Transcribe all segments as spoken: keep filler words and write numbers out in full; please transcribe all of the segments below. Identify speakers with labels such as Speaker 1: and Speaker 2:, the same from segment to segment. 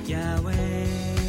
Speaker 1: Yahweh.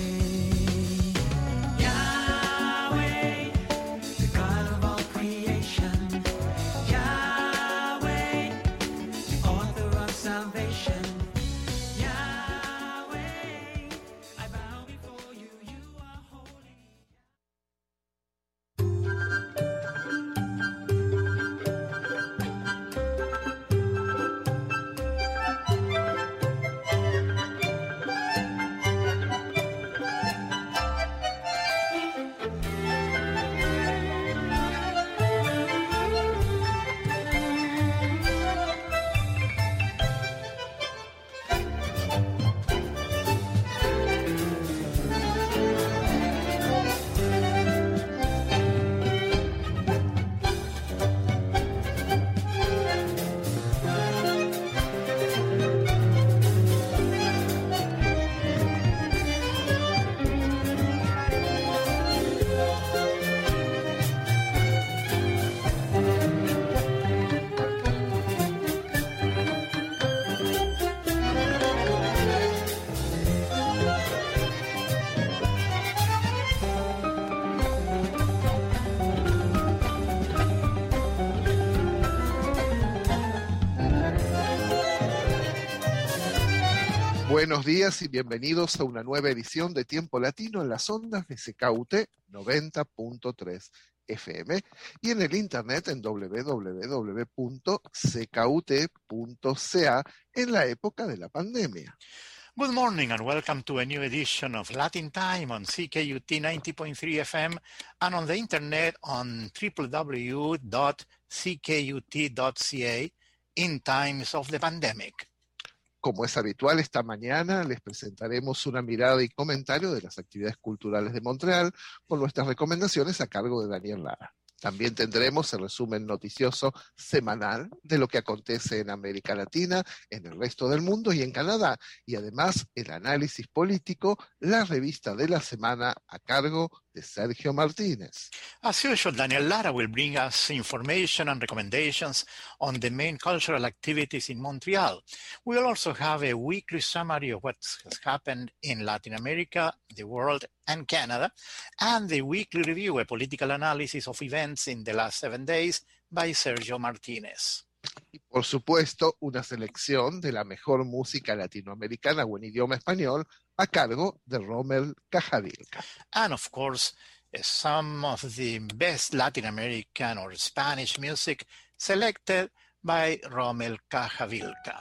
Speaker 2: Buenos días y bienvenidos a una nueva edición de Tiempo Latino en las ondas de C K U T noventa punto tres F M y en el internet en doble u doble u doble u punto c k u t punto c a en la época de la pandemia.
Speaker 3: Good morning and welcome to a new edition of Latin Time on C K U T ninety point three F M and on the internet on w w w dot c k u t dot c a in times of the pandemic.
Speaker 2: Como es habitual, esta mañana les presentaremos una mirada y comentario de las actividades culturales de Montreal con nuestras recomendaciones a cargo de Daniel Lara. También tendremos el resumen noticioso semanal de lo que acontece en América Latina, en el resto del mundo y en Canadá, y además el análisis político, la revista de la semana a cargo de Sergio Martínez.
Speaker 3: As usual, Daniel Lara will bring us information and recommendations on the main cultural activities in Montreal. We will also have a weekly summary of what has happened in Latin America, the world, and Canada, and the weekly review, a political analysis of events in the last seven days by Sergio Martínez.
Speaker 2: Y por supuesto, una selección de la mejor música latinoamericana o en idioma español a cargo de Rommel Cajavilca.
Speaker 3: And of course, uh, some of the best Latin American or Spanish music selected by Rommel Cajavilca.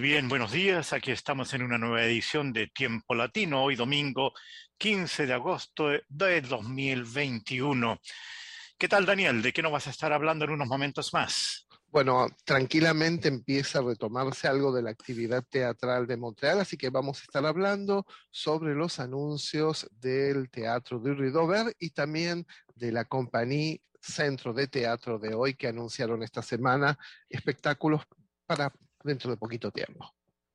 Speaker 3: bien, buenos días. Aquí estamos en una nueva edición de Tiempo Latino, hoy domingo quince de agosto de dos mil veintiuno. ¿Qué tal, Daniel? ¿De qué nos vas a estar hablando en unos momentos más?
Speaker 2: Bueno, tranquilamente empieza a retomarse algo de la actividad teatral de Montreal, así que vamos a estar hablando sobre los anuncios del Teatro du Rideau Vert y también de la compañía Centro de Teatro de hoy, que anunciaron esta semana espectáculos para dentro de poquito tiempo.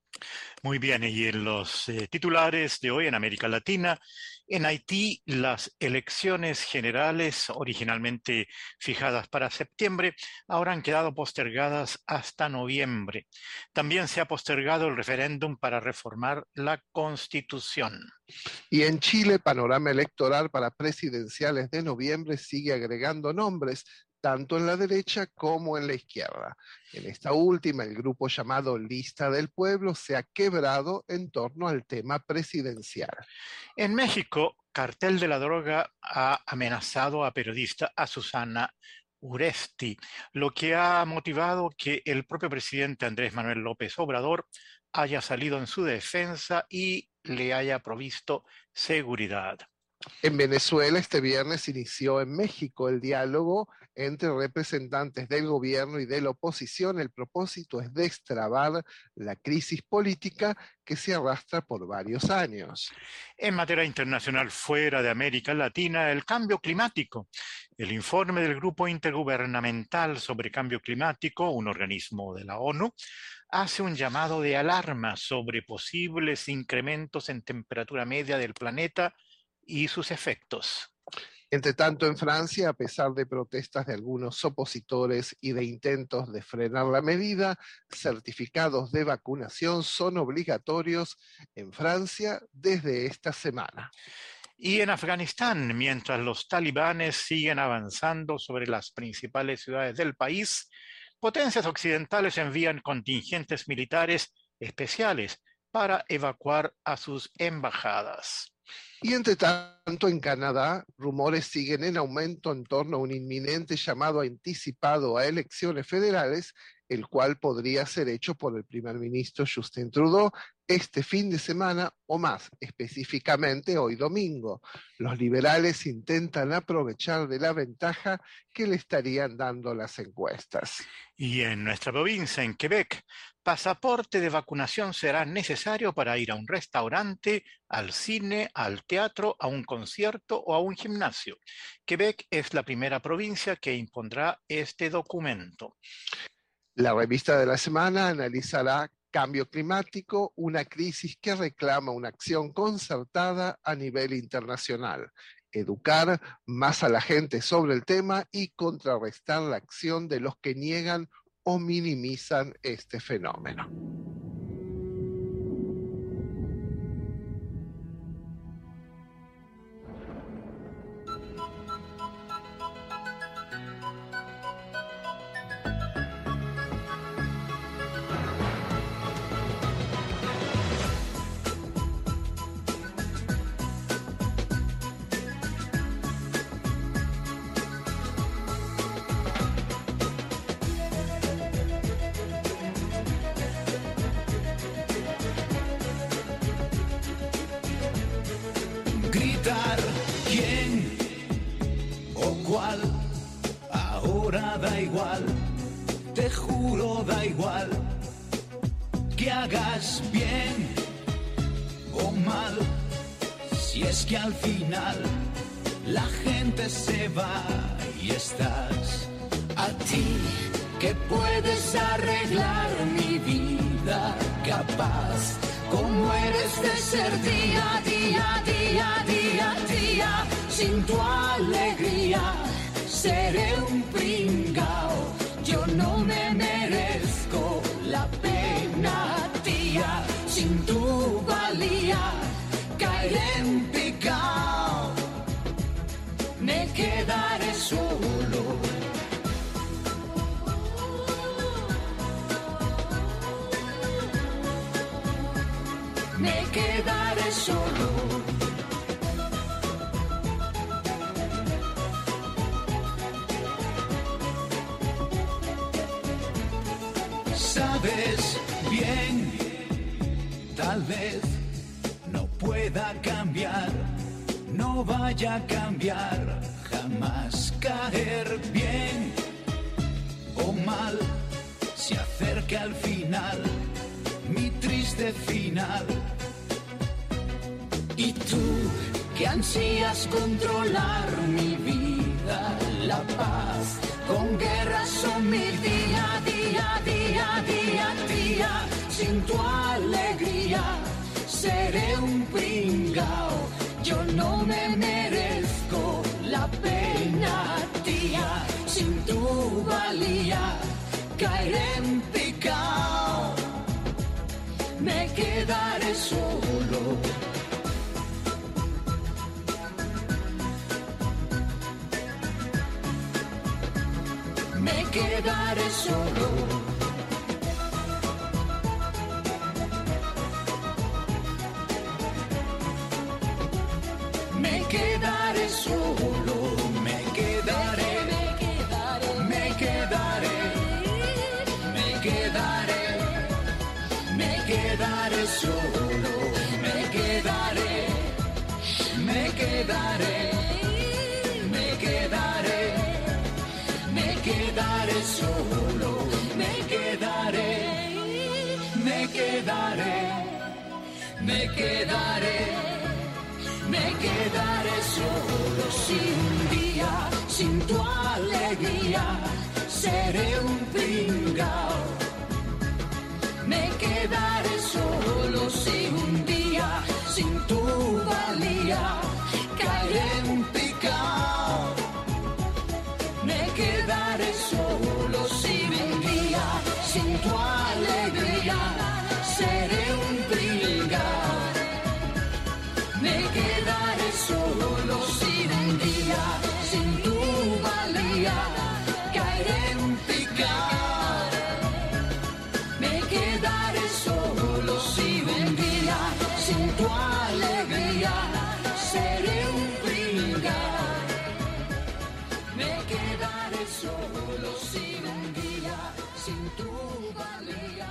Speaker 3: Muy bien, y en los eh, titulares de hoy en América Latina, en Haití las elecciones generales originalmente fijadas para septiembre ahora han quedado postergadas hasta noviembre. También se ha postergado el referéndum para reformar la Constitución.
Speaker 2: Y en Chile, panorama electoral para presidenciales de noviembre sigue agregando nombres, tanto en la derecha como en la izquierda. En esta última, el grupo llamado Lista del Pueblo se ha quebrado en torno al tema presidencial.
Speaker 3: En México, Cartel de la Droga ha amenazado a periodista a Susana Uresti, lo que ha motivado que el propio presidente Andrés Manuel López Obrador haya salido en su defensa y le haya provisto seguridad.
Speaker 2: En Venezuela, este viernes inició en México el diálogo entre representantes del gobierno y de la oposición. El propósito es destrabar la crisis política que se arrastra por varios años.
Speaker 3: En materia internacional fuera de América Latina, el cambio climático. El informe del Grupo Intergubernamental sobre Cambio Climático, un organismo de la ONU, hace un llamado de alarma sobre posibles incrementos en temperatura media del planeta y sus efectos.
Speaker 2: Entre tanto, en Francia, a pesar de protestas de algunos opositores y de intentos de frenar la medida, certificados de vacunación son obligatorios en Francia desde esta semana.
Speaker 3: Y en Afganistán, mientras los talibanes siguen avanzando sobre las principales ciudades del país, potencias occidentales envían contingentes militares especiales para evacuar a sus embajadas.
Speaker 2: Y entre tanto, en Canadá, rumores siguen en aumento en torno a un inminente llamado anticipado a elecciones federales, el cual podría ser hecho por el primer ministro Justin Trudeau este fin de semana o más, específicamente hoy domingo. Los liberales intentan aprovechar de la ventaja que le estarían dando las encuestas.
Speaker 3: Y en nuestra provincia, en Quebec, pasaporte de vacunación será necesario para ir a un restaurante, al cine, al teatro, a un concierto o a un gimnasio. Quebec es la primera provincia que impondrá este documento.
Speaker 2: La revista de la semana analizará Cambio climático, una crisis que reclama una acción concertada a nivel internacional. Educar más a la gente sobre el tema y contrarrestar la acción de los que niegan o minimizan este fenómeno.
Speaker 1: Gritar quién o cuál, ahora da igual, te juro da igual, que hagas bien o mal, si es que al final la gente se va y estás a ti, que puedes arreglar mi vida, capaz como eres de ser día, día, día, día, día, sin tu alegría seré un pringao, yo no me merezco la pena, tía, sin tu valía caeré en picao, me quedaré solo. Me quedaré solo. Sabes bien Tal vez no pueda cambiar, no vaya a cambiar, jamás caer bien o mal. Se acerca al final, mi triste final. Y tú, que ansías controlar mi vida, la paz, con guerras o mi día, día, día, día, día, sin tu alegría, seré un pringao, yo no me merezco la pena, tía, sin tu valía, caeré en picao, me quedaré solo. Me quedaré solo. Me quedaré solo. Me quedaré. Me quedaré. Me quedaré. Me quedaré. Me quedaré solo. Me quedaré. Me quedaré. Me quedaré. Me quedaré solo, me quedaré, me quedaré, me quedaré, me quedaré solo. Sin un día, sin tu alegría, seré un pringao. Me quedaré solo, sin un día, sin tu valía, caeré en picao. Me quedaré solo, sin un día, sin tu alegría, seré un pringao. Me quedaré solo, sin un día, sin tu valía, caeré en picao. Me quedaré solo, sin un día, sin tu alegría, seré un pringao. Me quedaré solo, sin un día, sin tu valía,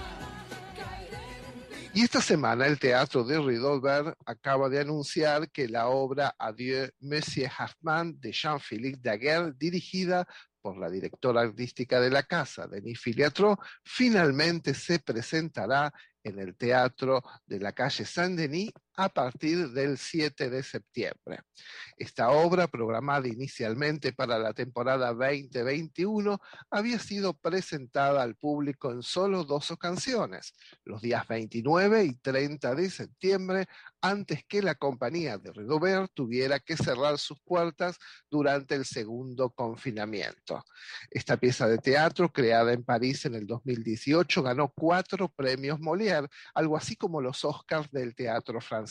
Speaker 1: caeré en picao.
Speaker 2: Y esta semana el Teatro de Rideau acaba de anunciar que la obra Adieu, Monsieur Hoffmann de Jean-Philippe Daguerre, dirigida por la directora artística de la casa, Denis Filiatro, finalmente se presentará en el Teatro de la calle Saint-Denis a partir del siete de septiembre. Esta obra, programada inicialmente para la temporada veinte veintiuno, había sido presentada al público en solo dos ocasiones, los días veintinueve y treinta de septiembre, antes que la compañía de Rideau tuviera que cerrar sus puertas durante el segundo confinamiento. Esta pieza de teatro, creada en París en el dos mil dieciocho, ganó cuatro premios Molière, algo así como los Oscars del teatro francés.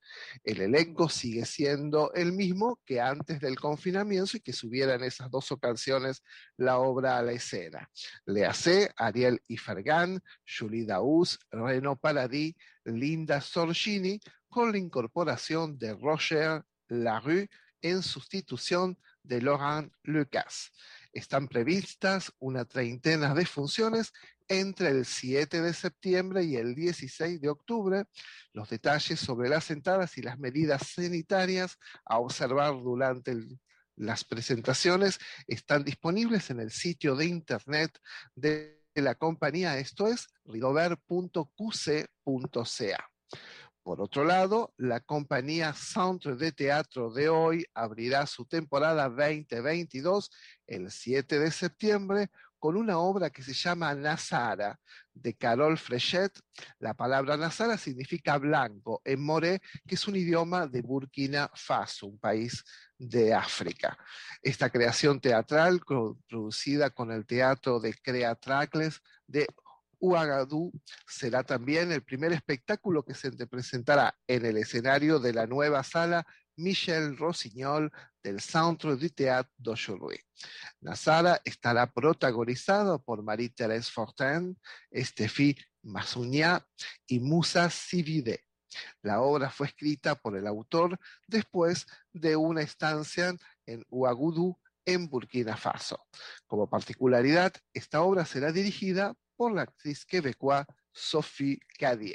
Speaker 2: El elenco sigue siendo el mismo que antes del confinamiento y que subiera en esas dos ocasiones la obra a la escena. Léase Ariel Ifergan, Julie Daoust, Reno Paradis, Linda Sorgini, con la incorporación de Roger Larue en sustitución de Laurent Lucas. Están previstas una treintena de funciones entre el siete de septiembre y el dieciséis de octubre. Los detalles sobre las entradas y las medidas sanitarias a observar durante el, las presentaciones están disponibles en el sitio de internet de la compañía, esto es rideau punto q c punto c a. Por otro lado, la compañía Centre de Teatro de Hoy abrirá su temporada veinte veintidós el siete de septiembre con una obra que se llama Nazara, de Carole Fréchet. La palabra Nazara significa blanco en moré, que es un idioma de Burkina Faso, un país de África. Esta creación teatral, producida con el Teatro de Créatracles de Ouagadougou, será también el primer espectáculo que se presentará en el escenario de la nueva sala Michel Rossignol del Centre du Théâtre d'Aujourd'hui. Nazara estará protagonizado por Marie-Thérèse Fortin, Stéphie Massougna y Moussa Sividé. La obra fue escrita por el autor después de una estancia en Ouagadougou, en Burkina Faso. Como particularidad, esta obra será dirigida por la actriz quebecoa Sophie Cadier.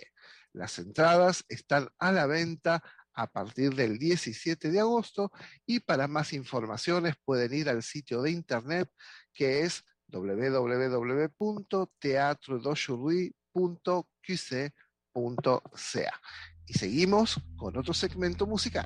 Speaker 2: Las entradas están a la venta a partir del diecisiete de agosto y para más informaciones pueden ir al sitio de internet que es w w w punto teatro d'aujourd'hui punto q c punto c a. Y seguimos con otro segmento musical.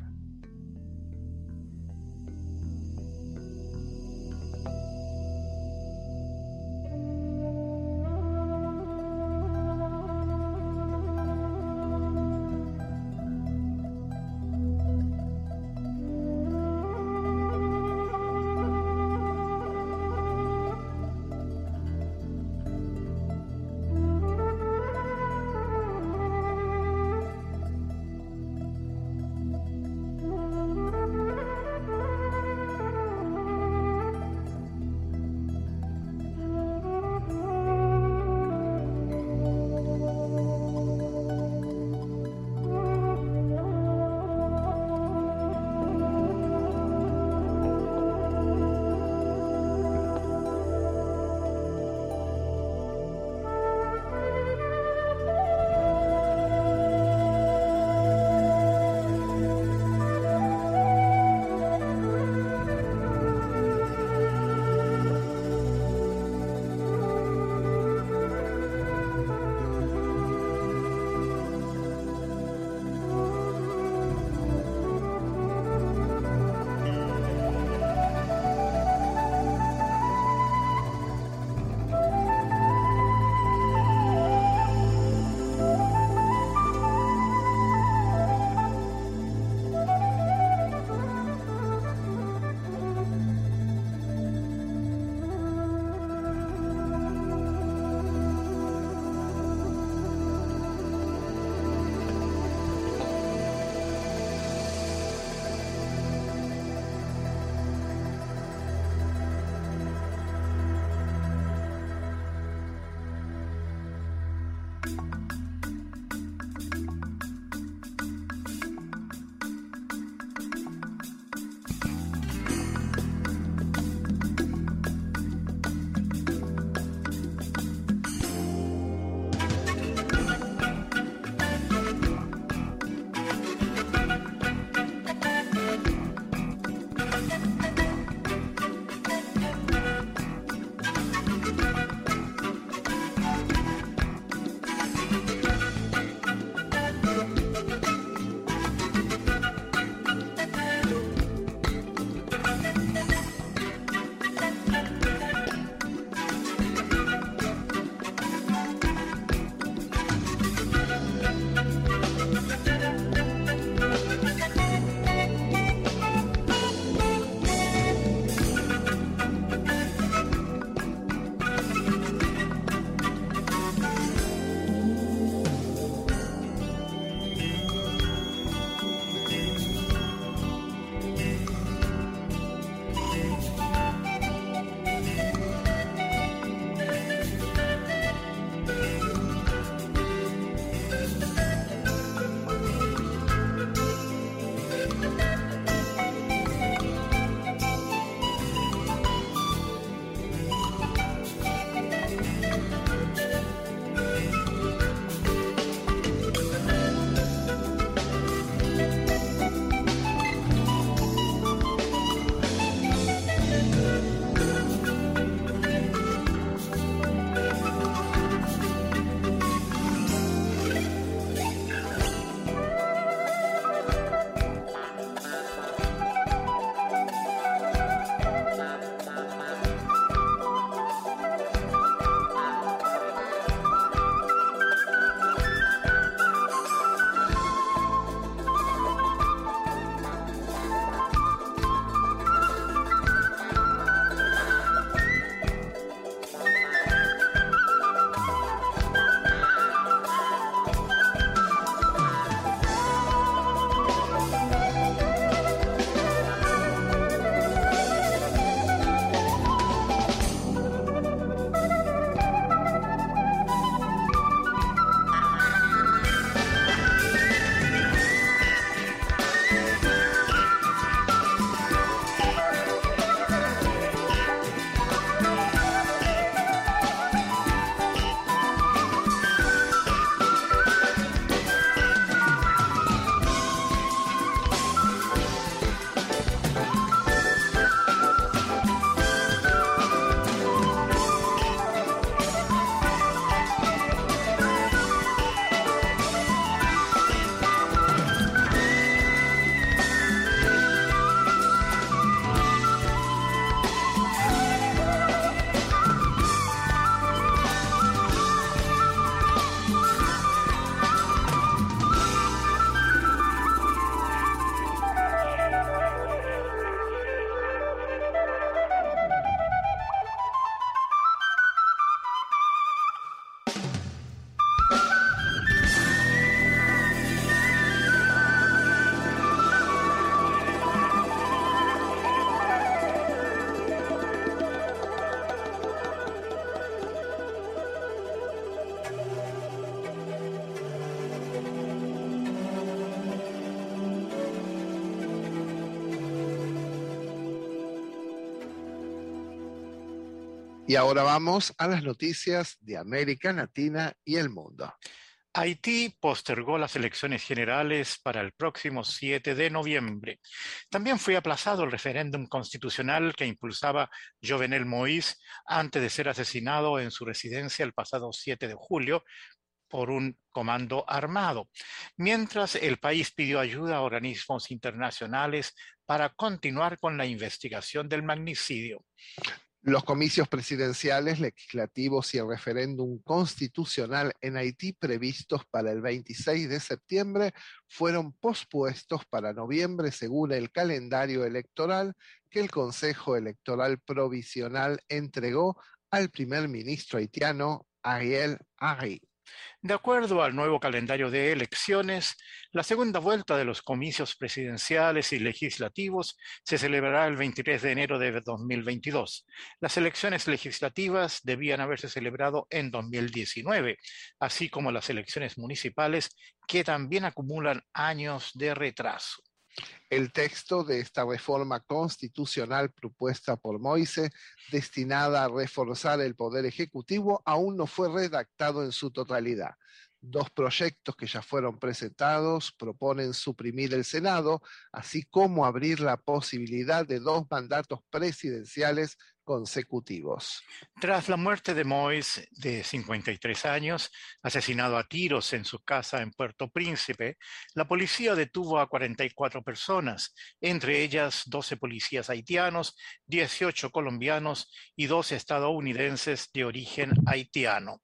Speaker 2: Y ahora vamos a las noticias de América Latina y el mundo.
Speaker 3: Haití postergó las elecciones generales para el próximo siete de noviembre. También fue aplazado el referéndum constitucional que impulsaba Jovenel Moïse antes de ser asesinado en su residencia el pasado siete de julio por un comando armado, mientras el país pidió ayuda a organismos internacionales para continuar con la investigación del magnicidio.
Speaker 2: Los comicios presidenciales, legislativos y el referéndum constitucional en Haití previstos para el veintiséis de septiembre fueron pospuestos para noviembre según el calendario electoral que el Consejo Electoral Provisional entregó al primer ministro haitiano Ariel Henry.
Speaker 3: De acuerdo al nuevo calendario de elecciones, la segunda vuelta de los comicios presidenciales y legislativos se celebrará el veintitrés de enero de dos mil veintidós. Las elecciones legislativas debían haberse celebrado en dos mil diecinueve, así como las elecciones municipales, que también acumulan años de retraso.
Speaker 2: El texto de esta reforma constitucional propuesta por Moïse, destinada a reforzar el poder ejecutivo, aún no fue redactado en su totalidad. Dos proyectos que ya fueron presentados proponen suprimir el Senado, así como abrir la posibilidad de dos mandatos presidenciales consecutivos.
Speaker 3: Tras la muerte de Moïse, de cincuenta y tres años, asesinado a tiros en su casa en Puerto Príncipe, la policía detuvo a cuarenta y cuatro personas, entre ellas doce policías haitianos, dieciocho colombianos y dos estadounidenses de origen haitiano.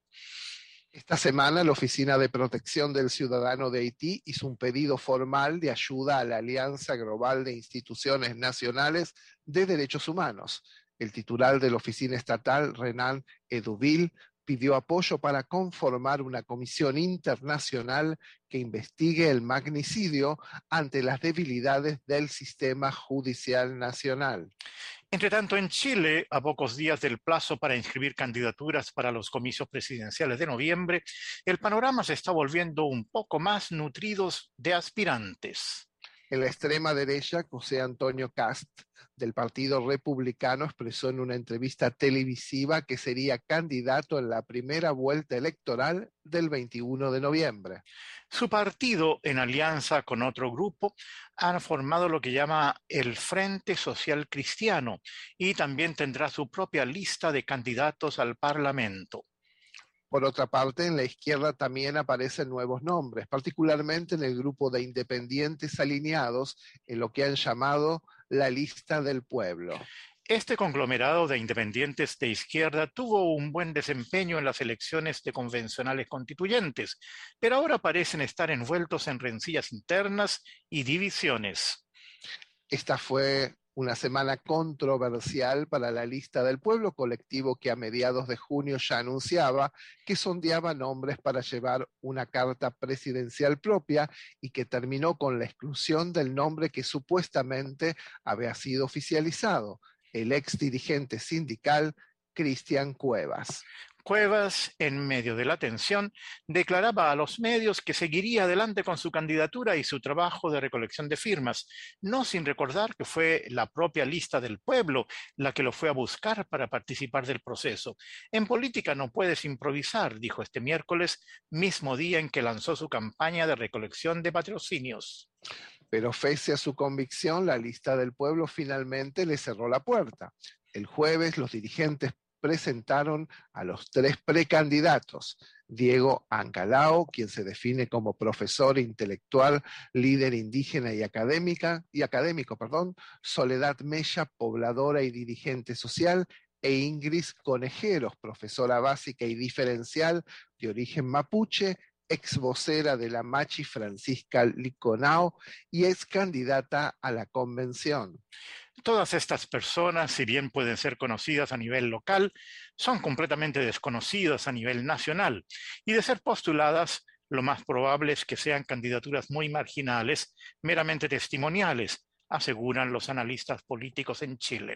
Speaker 2: Esta semana, la Oficina de Protección del Ciudadano de Haití hizo un pedido formal de ayuda a la Alianza Global de Instituciones Nacionales de Derechos Humanos. El titular de la oficina estatal, Renan Eduville, pidió apoyo para conformar una comisión internacional que investigue el magnicidio ante las debilidades del sistema judicial nacional.
Speaker 3: Entre tanto, en Chile, a pocos días del plazo para inscribir candidaturas para los comicios presidenciales de noviembre, el panorama se está volviendo un poco más nutrido de aspirantes.
Speaker 2: En la extrema derecha, José Antonio Cast, del Partido Republicano, expresó en una entrevista televisiva que sería candidato en la primera vuelta electoral del veintiuno de noviembre.
Speaker 3: Su partido, en alianza con otro grupo, han formado lo que llama el Frente Social Cristiano y también tendrá su propia lista de candidatos al Parlamento.
Speaker 2: Por otra parte, en la izquierda también aparecen nuevos nombres, particularmente en el grupo de independientes alineados en lo que han llamado la Lista del Pueblo.
Speaker 3: Este conglomerado de independientes de izquierda tuvo un buen desempeño en las elecciones de convencionales constituyentes, pero ahora parecen estar envueltos en rencillas internas y divisiones.
Speaker 2: Esta fue una semana controversial para la Lista del Pueblo, colectivo que a mediados de junio ya anunciaba que sondeaba nombres para llevar una carta presidencial propia y que terminó con la exclusión del nombre que supuestamente había sido oficializado, el ex dirigente sindical Cristian Cuevas.
Speaker 3: Cuevas, en medio de la tensión, declaraba a los medios que seguiría adelante con su candidatura y su trabajo de recolección de firmas, no sin recordar que fue la propia Lista del Pueblo la que lo fue a buscar para participar del proceso. En política no puedes improvisar, dijo este miércoles, mismo día en que lanzó su campaña de recolección de patrocinios.
Speaker 2: Pero pese a su convicción, la Lista del Pueblo finalmente le cerró la puerta. El jueves, los dirigentes presentaron a los tres precandidatos: Diego Ancalao, quien se define como profesor intelectual, líder indígena y académica y académico, perdón, Soledad Mella, pobladora y dirigente social, e Ingrid Conejeros, profesora básica y diferencial de origen mapuche, ex vocera de la Machi Francisca Liconao y ex candidata a la convención.
Speaker 3: Todas estas personas, si bien pueden ser conocidas a nivel local, son completamente desconocidas a nivel nacional, y de ser postuladas, lo más probable es que sean candidaturas muy marginales, meramente testimoniales, aseguran los analistas políticos en Chile.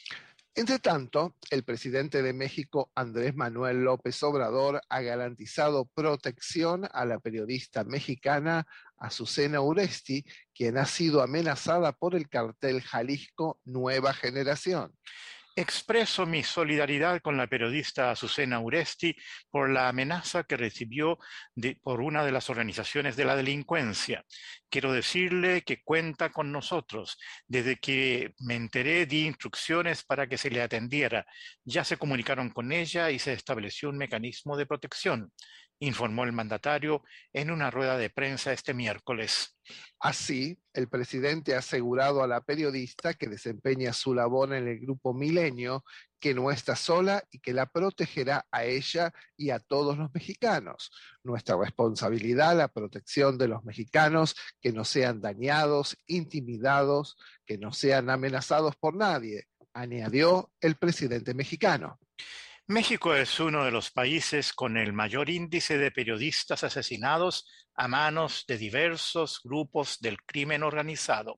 Speaker 2: Entre tanto, el presidente de México, Andrés Manuel López Obrador, ha garantizado protección a la periodista mexicana Azucena Uresti, quien ha sido amenazada por el cartel Jalisco Nueva Generación.
Speaker 3: Expreso mi solidaridad con la periodista Azucena Uresti por la amenaza que recibió de, por una de las organizaciones de la delincuencia. Quiero decirle que cuenta con nosotros. Desde que me enteré, di instrucciones para que se le atendiera. Ya se comunicaron con ella y se estableció un mecanismo de protección, informó el mandatario en una rueda de prensa este miércoles.
Speaker 2: Así, el presidente ha asegurado a la periodista que desempeña su labor en el Grupo Milenio que no está sola y que la protegerá a ella y a todos los mexicanos. Nuestra responsabilidad, la protección de los mexicanos, que no sean dañados, intimidados, que no sean amenazados por nadie, añadió el presidente mexicano.
Speaker 3: México es uno de los países con el mayor índice de periodistas asesinados a manos de diversos grupos del crimen organizado.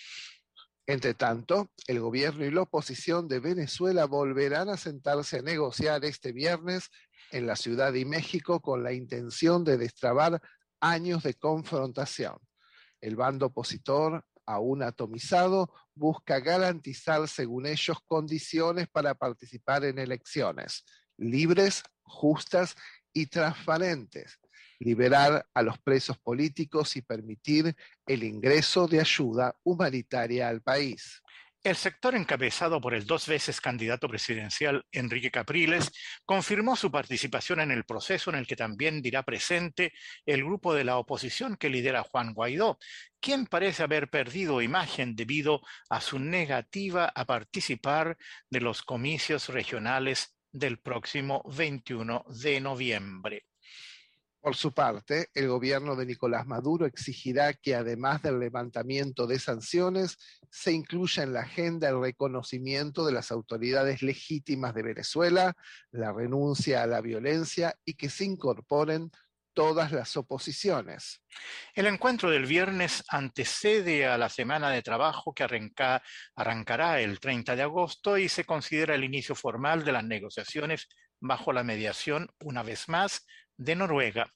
Speaker 2: Entre tanto, el gobierno y la oposición de Venezuela volverán a sentarse a negociar este viernes en la Ciudad de México con la intención de destrabar años de confrontación. El bando opositor, aún atomizado, busca garantizar, según ellos, condiciones para participar en elecciones libres, justas y transparentes, liberar a los presos políticos y permitir el ingreso de ayuda humanitaria al país.
Speaker 3: El sector encabezado por el dos veces candidato presidencial Enrique Capriles confirmó su participación en el proceso, en el que también dirá presente el grupo de la oposición que lidera Juan Guaidó, quien parece haber perdido imagen debido a su negativa a participar de los comicios regionales del próximo veintiuno de noviembre.
Speaker 2: Por su parte, el gobierno de Nicolás Maduro exigirá que, además del levantamiento de sanciones, se incluya en la agenda el reconocimiento de las autoridades legítimas de Venezuela, la renuncia a la violencia y que se incorporen todas las oposiciones.
Speaker 3: El encuentro del viernes antecede a la semana de trabajo que arranca, arrancará el treinta de agosto y se considera el inicio formal de las negociaciones bajo la mediación, una vez más, de Noruega.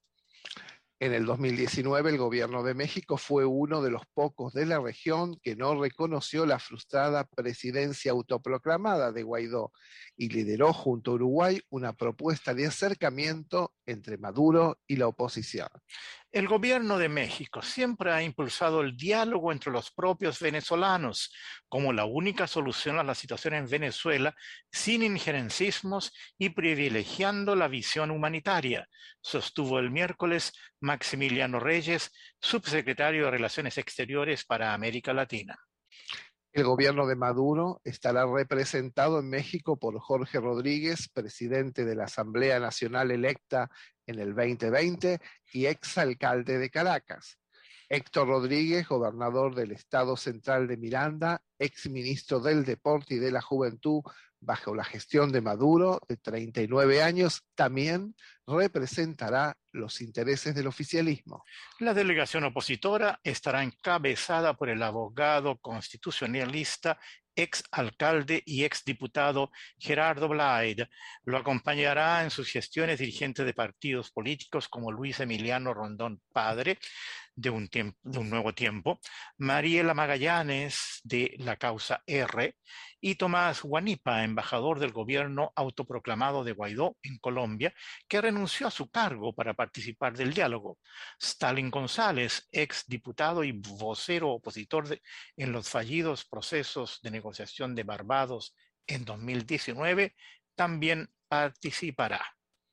Speaker 2: En el dos mil diecinueve, el gobierno de México fue uno de los pocos de la región que no reconoció la frustrada presidencia autoproclamada de Guaidó y lideró junto a Uruguay una propuesta de acercamiento entre Maduro y la oposición.
Speaker 3: El gobierno de México siempre ha impulsado el diálogo entre los propios venezolanos como la única solución a la situación en Venezuela, sin injerencismos y privilegiando la visión humanitaria, sostuvo el miércoles Maximiliano Reyes, subsecretario de Relaciones Exteriores para América Latina.
Speaker 2: El gobierno de Maduro estará representado en México por Jorge Rodríguez, presidente de la Asamblea Nacional electa en el veinte veinte y exalcalde de Caracas. Héctor Rodríguez, gobernador del Estado Central de Miranda, exministro del Deporte y de la Juventud bajo la gestión de Maduro, de treinta y nueve años, también representará los intereses del oficialismo.
Speaker 3: La delegación opositora estará encabezada por el abogado constitucionalista, ex alcalde y ex diputado Gerardo Blyde. Lo acompañará en sus gestiones dirigentes de partidos políticos como Luis Emiliano Rondón Padre, de un, tiempo, de un nuevo tiempo, Mariela Magallanes, de la causa R, y Tomás Guanipa, embajador del gobierno autoproclamado de Guaidó en Colombia, que renunció a su cargo para participar del diálogo. Stalin González, ex diputado y vocero opositor de, en los fallidos procesos de negociación de Barbados en dos mil diecinueve, también participará.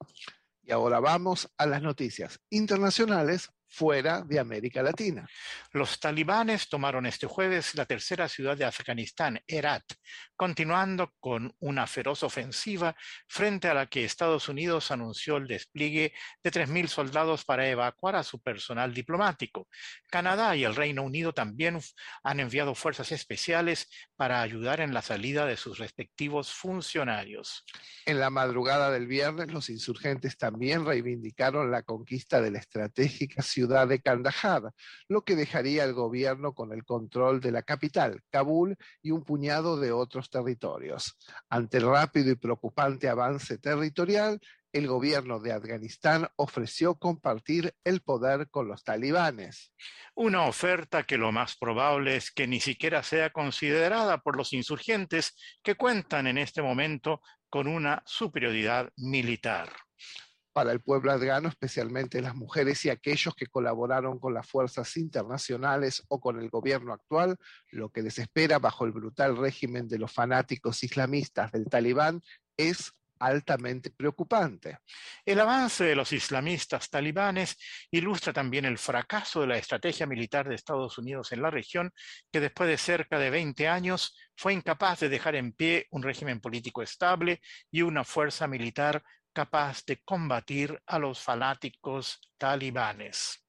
Speaker 2: Y ahora vamos a las noticias internacionales fuera de América Latina.
Speaker 3: Los talibanes tomaron este jueves la tercera ciudad de Afganistán, Herat, continuando con una feroz ofensiva frente a la que Estados Unidos anunció el despliegue de tres mil soldados para evacuar a su personal diplomático. Canadá y el Reino Unido también han enviado fuerzas especiales para ayudar en la salida de sus respectivos funcionarios.
Speaker 2: En la madrugada del viernes, los insurgentes también reivindicaron la conquista de la estratégica ciudad de Kandahar, lo que dejaría al gobierno con el control de la capital, Kabul, y un puñado de otros territorios. Ante el rápido y preocupante avance territorial, el gobierno de Afganistán ofreció compartir el poder con los talibanes.
Speaker 3: Una oferta que lo más probable es que ni siquiera sea considerada por los insurgentes que cuentan en este momento con una superioridad militar.
Speaker 2: Para el pueblo afgano, especialmente las mujeres y aquellos que colaboraron con las fuerzas internacionales o con el gobierno actual, lo que les espera bajo el brutal régimen de los fanáticos islamistas del Talibán es altamente preocupante.
Speaker 3: El avance de los islamistas talibanes ilustra también el fracaso de la estrategia militar de Estados Unidos en la región, que después de cerca de veinte años fue incapaz de dejar en pie un régimen político estable y una fuerza militar capaz de combatir a los fanáticos talibanes.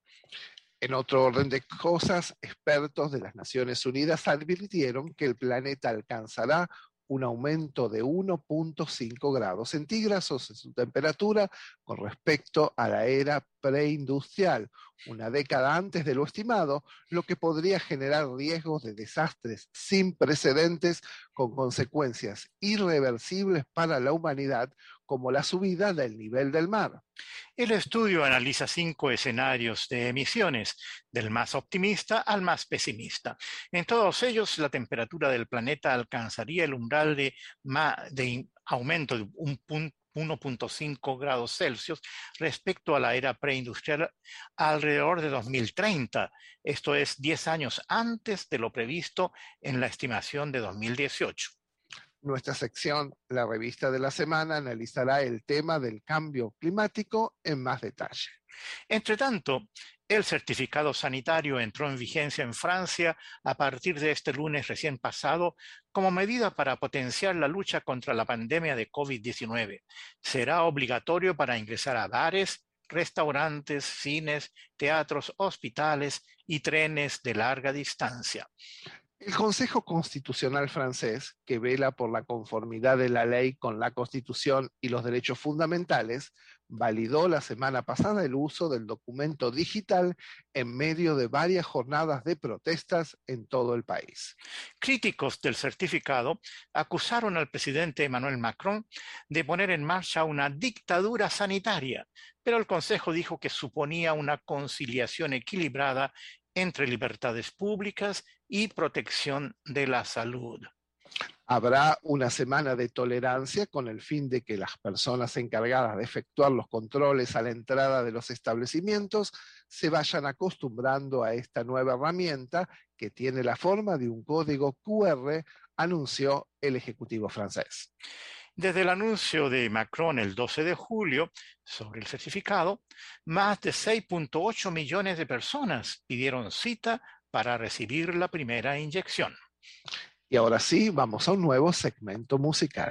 Speaker 2: En otro orden de cosas, expertos de las Naciones Unidas advirtieron que el planeta alcanzará un aumento de uno punto cinco grados centígrados en su temperatura con respecto a la era preindustrial, una década antes de lo estimado, lo que podría generar riesgos de desastres sin precedentes con consecuencias irreversibles para la humanidad, como la subida del nivel del mar.
Speaker 3: El estudio analiza cinco escenarios de emisiones, del más optimista al más pesimista. En todos ellos, la temperatura del planeta alcanzaría el umbral de, de aumento de uno punto cinco grados Celsius respecto a la era preindustrial alrededor de dos mil treinta. Esto es diez años antes de lo previsto en la estimación de dos mil dieciocho.
Speaker 2: Nuestra sección, la revista de la semana, analizará el tema del cambio climático en más detalle.
Speaker 3: Entre tanto, el certificado sanitario entró en vigencia en Francia a partir de este lunes recién pasado como medida para potenciar la lucha contra la pandemia de COVID diecinueve. Será obligatorio para ingresar a bares, restaurantes, cines, teatros, hospitales y trenes de larga distancia.
Speaker 2: El Consejo Constitucional francés, que vela por la conformidad de la ley con la Constitución y los derechos fundamentales, validó la semana pasada el uso del documento digital en medio de varias jornadas de protestas en todo el país.
Speaker 3: Críticos del certificado acusaron al presidente Emmanuel Macron de poner en marcha una dictadura sanitaria, pero el Consejo dijo que suponía una conciliación equilibrada entre libertades públicas y protección de la salud.
Speaker 2: Habrá una semana de tolerancia con el fin de que las personas encargadas de efectuar los controles a la entrada de los establecimientos se vayan acostumbrando a esta nueva herramienta que tiene la forma de un código cu erre, anunció el Ejecutivo francés.
Speaker 3: Desde el anuncio de Macron el doce de julio sobre el certificado, más de seis punto ocho millones de personas pidieron cita para recibir la primera inyección.
Speaker 2: Y ahora sí, vamos a un nuevo segmento musical.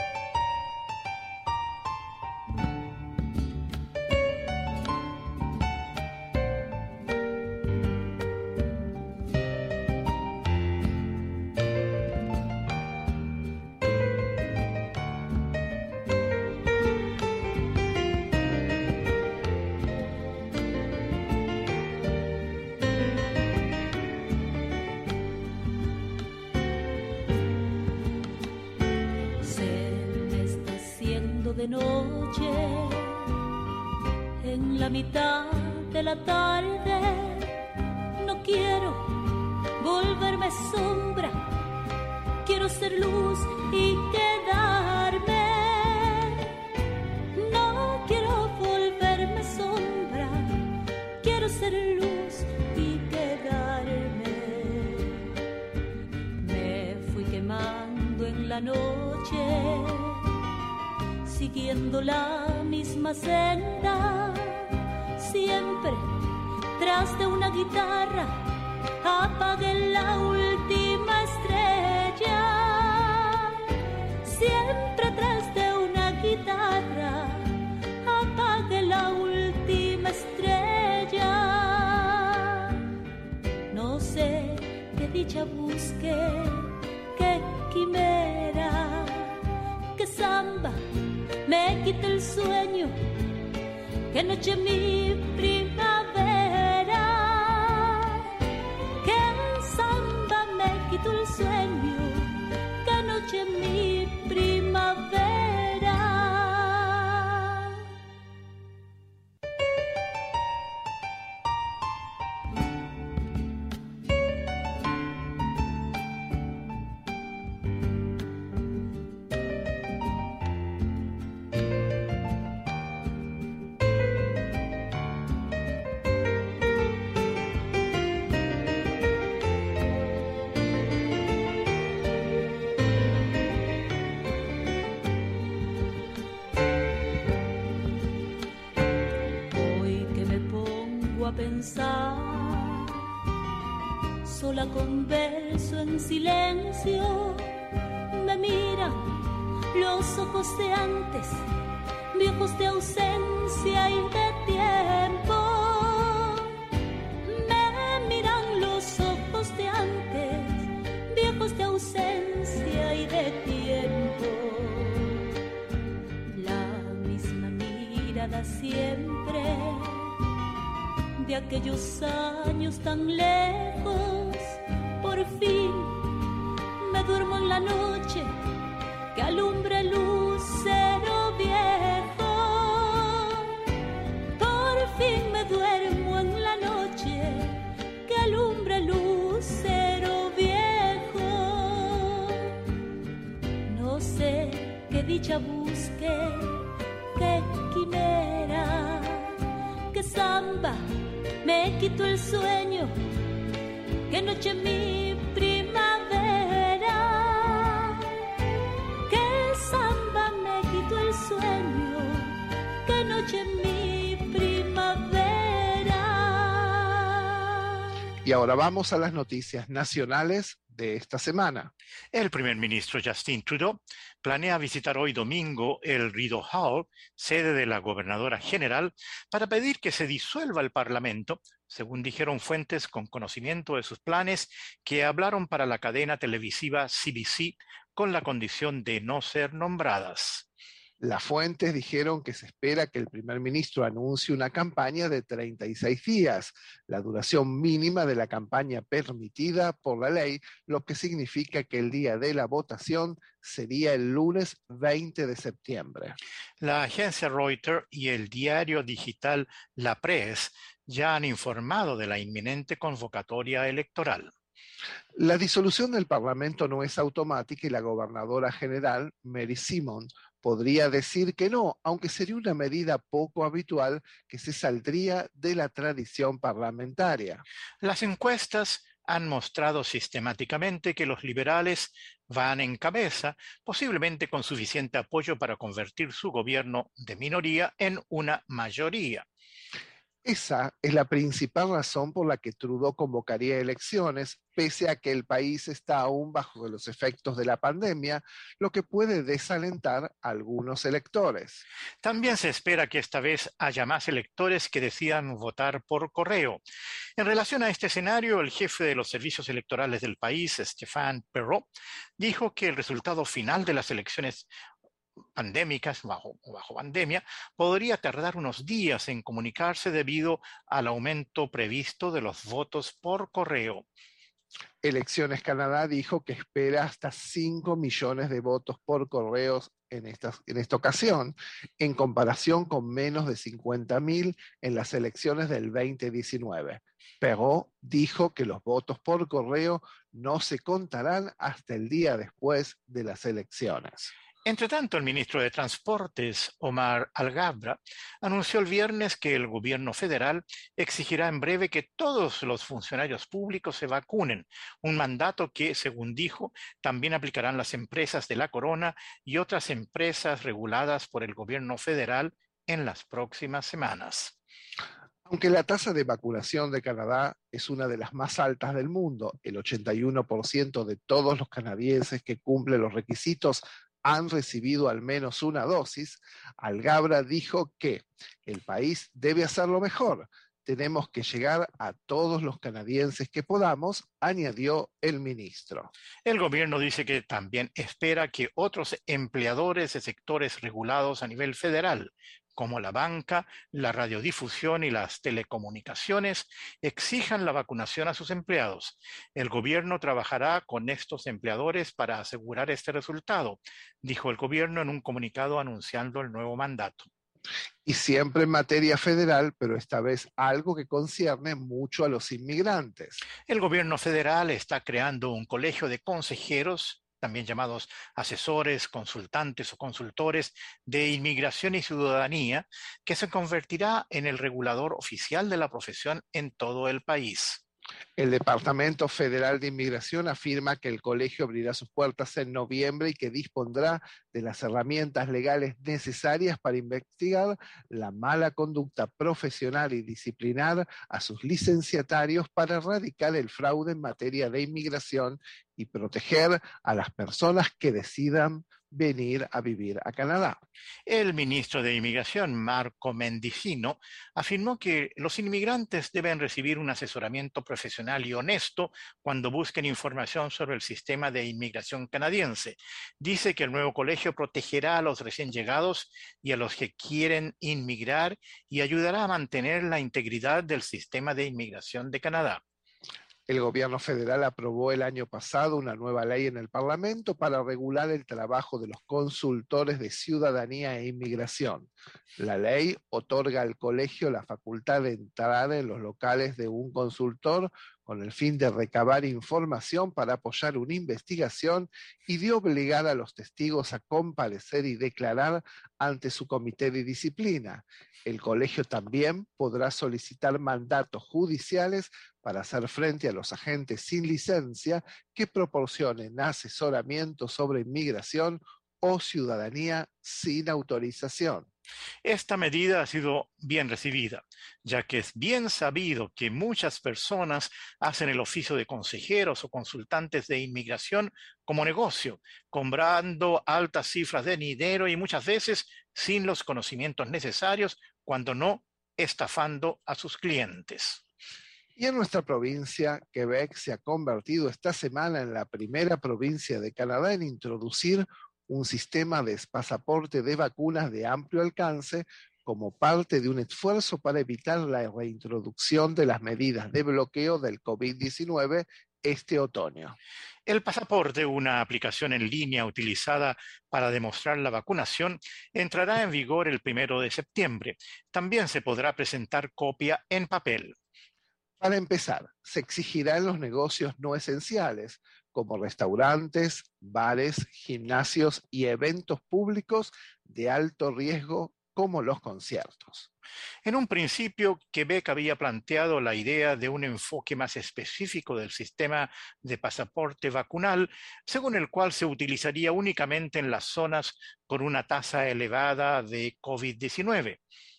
Speaker 4: De noche, en la mitad de la tarde, no quiero volverme sombra, quiero ser luz y quedarme. No quiero volverme sombra, quiero ser luz y quedarme. Me fui quemando en la noche, siguiendo la misma senda, siempre tras de una guitarra, apagué la última estrella. Siempre tras de una guitarra, apagué la última estrella. No sé qué dicha busqué, qué quimera, qué samba me quita el sueño, que noche mi primavera, que samba me quitó el sueño, que noche mi primavera. pensar. Sola converso en silencio, me miran los ojos de antes, viejos de ausencia y de tiempo. Me miran los ojos de antes, viejos de ausencia y de tiempo. La misma mirada siempre de aquellos años tan lejos. Por fin me duermo en la noche que alumbra el lucero viejo. Por fin me duermo en la noche que alumbra el lucero viejo. No sé qué dicha busque, qué quimera, qué samba me quito el sueño, qué noche mi primavera, qué samba me quito el sueño, qué noche mi primavera.
Speaker 2: Y ahora vamos a las noticias nacionales de esta semana.
Speaker 3: El primer ministro Justin Trudeau planea visitar hoy domingo el Rideau Hall, sede de la gobernadora general, para pedir que se disuelva el Parlamento, según dijeron fuentes con conocimiento de sus planes que hablaron para la cadena televisiva C B C con la condición de no ser nombradas.
Speaker 2: Las fuentes dijeron que se espera que el primer ministro anuncie una campaña de treinta y seis días, la duración mínima de la campaña permitida por la ley, lo que significa que el día de la votación sería el lunes veinte de septiembre.
Speaker 3: La agencia Reuters y el diario digital La Presse ya han informado de la inminente convocatoria electoral.
Speaker 2: La disolución del Parlamento no es automática y la gobernadora general, Mary Simon, podría decir que no, aunque sería una medida poco habitual que se saldría de la tradición parlamentaria.
Speaker 3: Las encuestas han mostrado sistemáticamente que los liberales van en cabeza, posiblemente con suficiente apoyo para convertir su gobierno de minoría en una mayoría.
Speaker 2: Esa es la principal razón por la que Trudeau convocaría elecciones, pese a que el país está aún bajo los efectos de la pandemia, lo que puede desalentar a algunos electores.
Speaker 3: También se espera que esta vez haya más electores que decidan votar por correo. En relación a este escenario, el jefe de los servicios electorales del país, Stéphane Perrot, dijo que el resultado final de las elecciones pandémicas, bajo, bajo pandemia, podría tardar unos días en comunicarse debido al aumento previsto de los votos por correo.
Speaker 2: Elecciones Canadá dijo que espera hasta cinco millones de votos por correos en esta, en esta ocasión, en comparación con menos de cincuenta mil en las elecciones del veinte diecinueve. Perrot dijo que los votos por correo no se contarán hasta el día después de las elecciones.
Speaker 3: Entre tanto, el ministro de Transportes, Omar Alghabra, anunció el viernes que el gobierno federal exigirá en breve que todos los funcionarios públicos se vacunen, un mandato que, según dijo, también aplicarán las empresas de la Corona y otras empresas reguladas por el gobierno federal en las próximas semanas.
Speaker 2: Aunque la tasa de vacunación de Canadá es una de las más altas del mundo, el ochenta y uno por ciento de todos los canadienses que cumplen los requisitos han recibido al menos una dosis, Alghabra dijo que el país debe hacerlo mejor. Tenemos que llegar a todos los canadienses que podamos, añadió el ministro.
Speaker 3: El gobierno dice que también espera que otros empleadores de sectores regulados a nivel federal, como la banca, la radiodifusión y las telecomunicaciones, exijan la vacunación a sus empleados. El gobierno trabajará con estos empleadores para asegurar este resultado, dijo el gobierno en un comunicado anunciando el nuevo mandato.
Speaker 2: Y siempre en materia federal, pero esta vez algo que concierne mucho a los inmigrantes.
Speaker 3: El gobierno federal está creando un colegio de consejeros, también llamados asesores, consultantes o consultores de inmigración y ciudadanía, que se convertirá en el regulador oficial de la profesión en todo el país.
Speaker 2: El Departamento Federal de Inmigración afirma que el colegio abrirá sus puertas en noviembre y que dispondrá de las herramientas legales necesarias para investigar la mala conducta profesional y disciplinar a sus licenciatarios para erradicar el fraude en materia de inmigración y proteger a las personas que decidan venir a vivir a Canadá.
Speaker 3: El ministro de Inmigración, Marco Mendicino, afirmó que los inmigrantes deben recibir un asesoramiento profesional y honesto cuando busquen información sobre el sistema de inmigración canadiense. Dice que el nuevo colegio protegerá a los recién llegados y a los que quieren inmigrar y ayudará a mantener la integridad del sistema de inmigración de Canadá.
Speaker 2: El gobierno federal aprobó el año pasado una nueva ley en el Parlamento para regular el trabajo de los consultores de ciudadanía e inmigración. La ley otorga al colegio la facultad de entrar en los locales de un consultor con el fin de recabar información para apoyar una investigación y de obligar a los testigos a comparecer y declarar ante su comité de disciplina. El colegio también podrá solicitar mandatos judiciales para hacer frente a los agentes sin licencia que proporcionen asesoramiento sobre inmigración o ciudadanía sin autorización.
Speaker 3: Esta medida ha sido bien recibida, ya que es bien sabido que muchas personas hacen el oficio de consejeros o consultantes de inmigración como negocio, cobrando altas cifras de dinero y muchas veces sin los conocimientos necesarios, cuando no estafando a sus clientes.
Speaker 2: Y en nuestra provincia, Quebec se ha convertido esta semana en la primera provincia de Canadá en introducir un sistema de pasaporte de vacunas de amplio alcance como parte de un esfuerzo para evitar la reintroducción de las medidas de bloqueo del COVID diecinueve este otoño.
Speaker 3: El pasaporte, una aplicación en línea utilizada para demostrar la vacunación, entrará en vigor el primero de septiembre. También se podrá presentar copia en papel.
Speaker 2: Para empezar, se exigirá en los negocios no esenciales, como restaurantes, bares, gimnasios y eventos públicos de alto riesgo, como los conciertos.
Speaker 3: En un principio, Quebec había planteado la idea de un enfoque más específico del sistema de pasaporte vacunal, según el cual se utilizaría únicamente en las zonas con una tasa elevada de COVID diecinueve.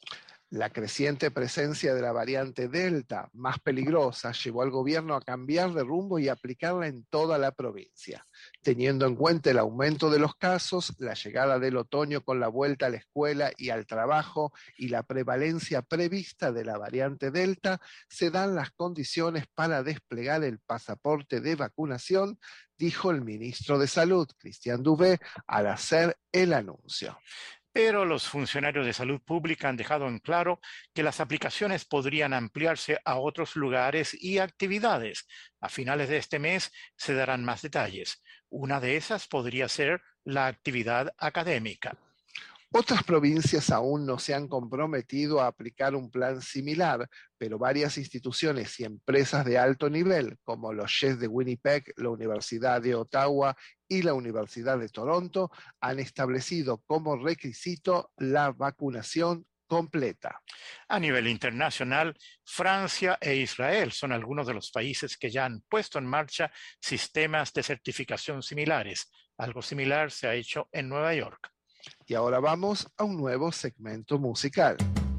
Speaker 2: La creciente presencia de la variante Delta, más peligrosa, llevó al gobierno a cambiar de rumbo y aplicarla en toda la provincia. Teniendo en cuenta el aumento de los casos, la llegada del otoño con la vuelta a la escuela y al trabajo y la prevalencia prevista de la variante Delta, se dan las condiciones para desplegar el pasaporte de vacunación, dijo el ministro de Salud, Christian Dubé, al hacer el anuncio.
Speaker 3: Pero los funcionarios de salud pública han dejado en claro que las aplicaciones podrían ampliarse a otros lugares y actividades. A finales de este mes se darán más detalles. Una de esas podría ser la actividad académica.
Speaker 2: Otras provincias aún no se han comprometido a aplicar un plan similar, pero varias instituciones y empresas de alto nivel, como los Jets de Winnipeg, la Universidad de Ottawa y la Universidad de Toronto, han establecido como requisito la vacunación completa.
Speaker 3: A nivel internacional, Francia e Israel son algunos de los países que ya han puesto en marcha sistemas de certificación similares. Algo similar se ha hecho en Nueva York.
Speaker 2: Y ahora vamos a un nuevo segmento musical.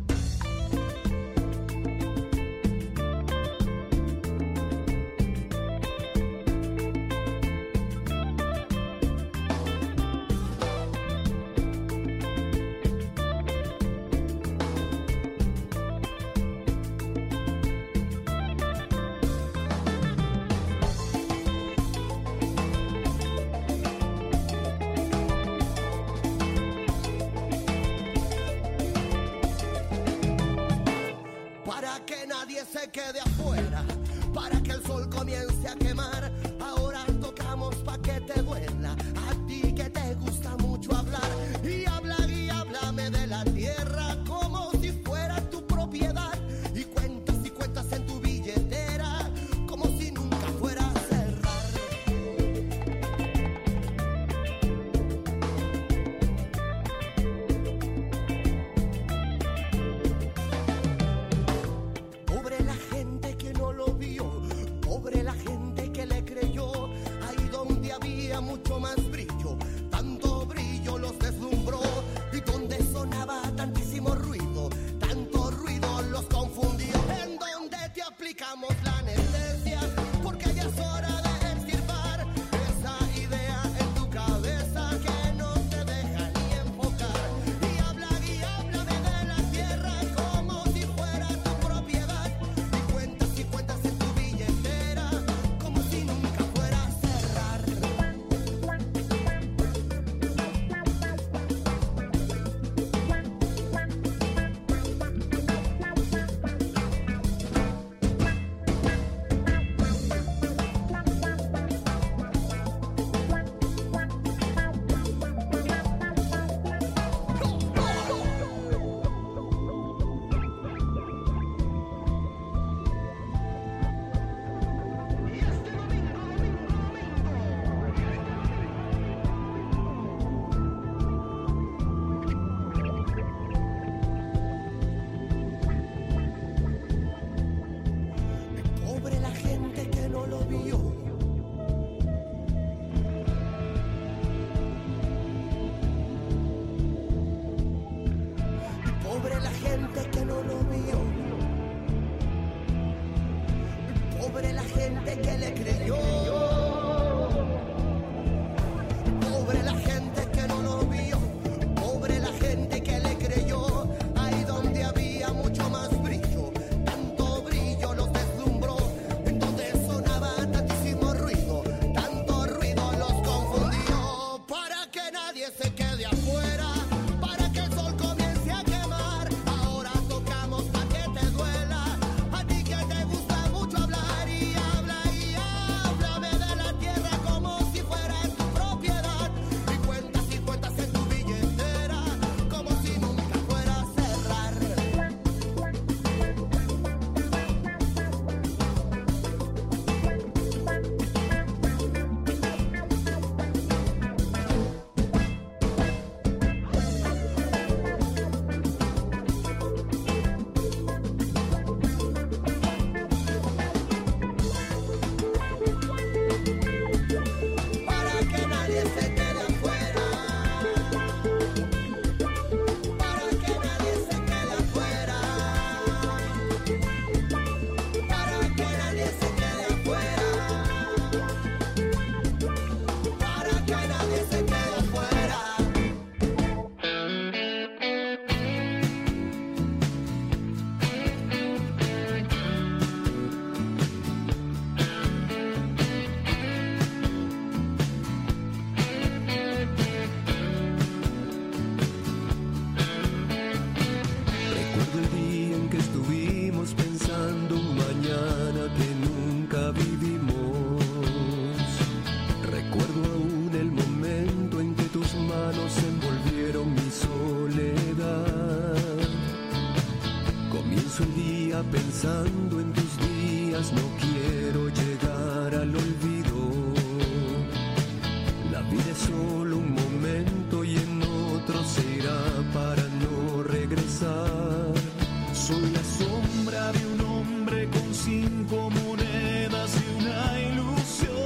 Speaker 5: Se quede afuera, para que el sol comience a quemar. Ahora tocamos pa' que te duela, a ti que te gusta mucho hablar. Y habla y háblame de la tierra como si fuera tu propiedad. Y cuentas y cuentas en tu billetera como si nunca fuera a cerrar. Pobre la gente que no más brillo, tanto brillo los deslumbró, y donde sonaba tantísimo ruido, tanto ruido los confundió, en donde te aplicamos la anestesia, porque ya es hora de extirpar esa idea en tu cabeza que no te deja ni enfocar, y habla y háblame de la tierra como si fuera tu propiedad, y cuentas y cuentas en tu billetera como si nunca fuera a cerrar. Pobre la gente que no lo vio. Pobre la gente que no lo vio. Pobre la gente que le creyó. Pobre la gente que no lo vio. Pobre la gente que le creyó. Ahí donde había mucho más brillo, tanto brillo los deslumbró, en donde sonaba tantísimo ruido, tanto ruido los confundió, para que nadie se quede afuera, para que el sol comience a quemar. Ahora tocamos pa' que te duela, a ti que te gusta mucho hablar, y habla y háblame de la tierra como si fuera tu propiedad, y cuentas y cuentas en tu billetera como si nunca fuera a cerrar. Para que nadie se quede afuera, para que nadie se quede afuera, para que nadie se quede afuera, para que nadie se quede afuera.
Speaker 6: Recuerdo el día en que estuvimos pensando un mañana que nunca vivimos. Recuerdo aún el momento en que tus manos envolvieron mi soledad. Comienzo el día pensando en tus días, no quiero llegar al olvido. La vida es solo un momento y en otro se irá para no regresar. Soy la sombra de un hombre con cinco monedas y una ilusión.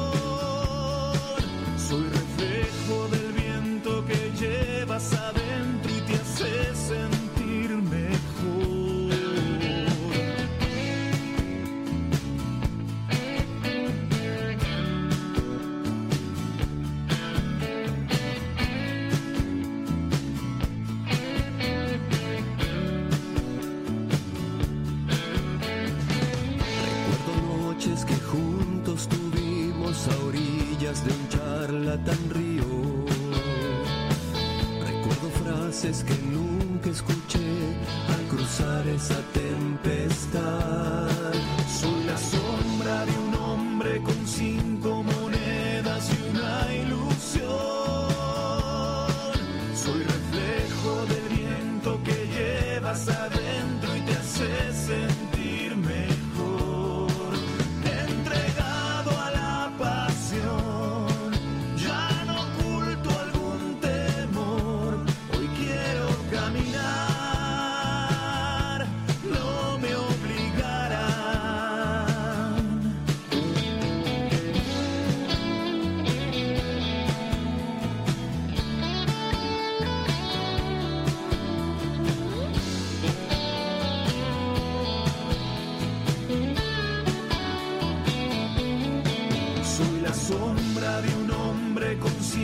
Speaker 6: Soy reflejo del viento que llevas adentro y te hace sentir mejor. Recuerdo noches que juntos tuvimos a orillas de un charlatán río. Recuerdo frases que nunca escuché al cruzar esa tempestad. Soy la sombra de un hombre con cinco monedas y una ilusión. Soy reflejo del viento que llevas adentro y te hace sentir mejor. Entregado a la pasión, ya no oculto algún temor. Hoy quiero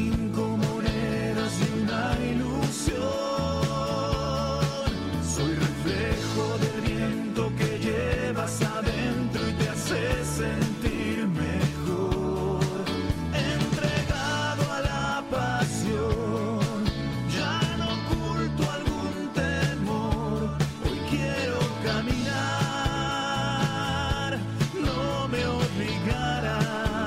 Speaker 6: cinco monedas y una ilusión. Soy reflejo del viento que llevas adentro y te hace sentir mejor. Entregado a la pasión, ya no oculto algún temor. Hoy quiero caminar, no me obligarán.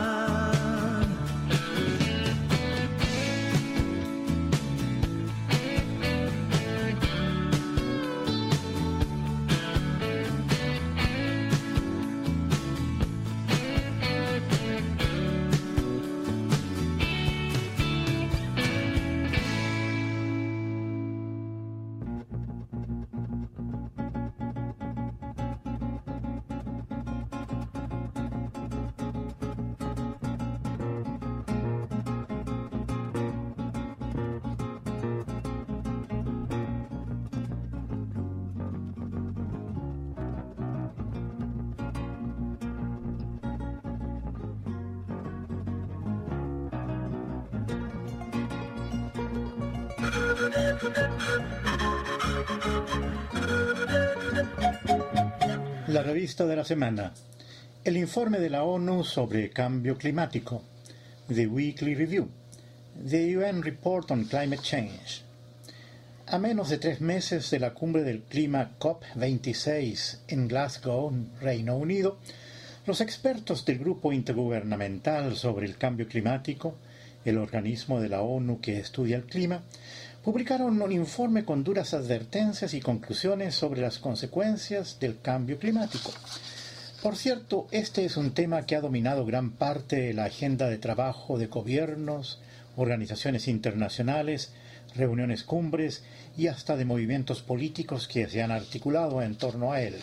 Speaker 7: La revista de la semana. El informe de la ONU sobre cambio climático. The Weekly Review. The U N Report on Climate Change. A menos de tres meses de la cumbre del clima COP veintiséis en Glasgow, Reino Unido, los expertos del Grupo Intergubernamental sobre el Cambio Climático, el organismo de la ONU que estudia el clima, publicaron un informe con duras advertencias y conclusiones sobre las consecuencias del cambio climático. Por cierto, este es un tema que ha dominado gran parte de la agenda de trabajo de gobiernos, organizaciones internacionales, reuniones cumbres y hasta de movimientos políticos que se han articulado en torno a él.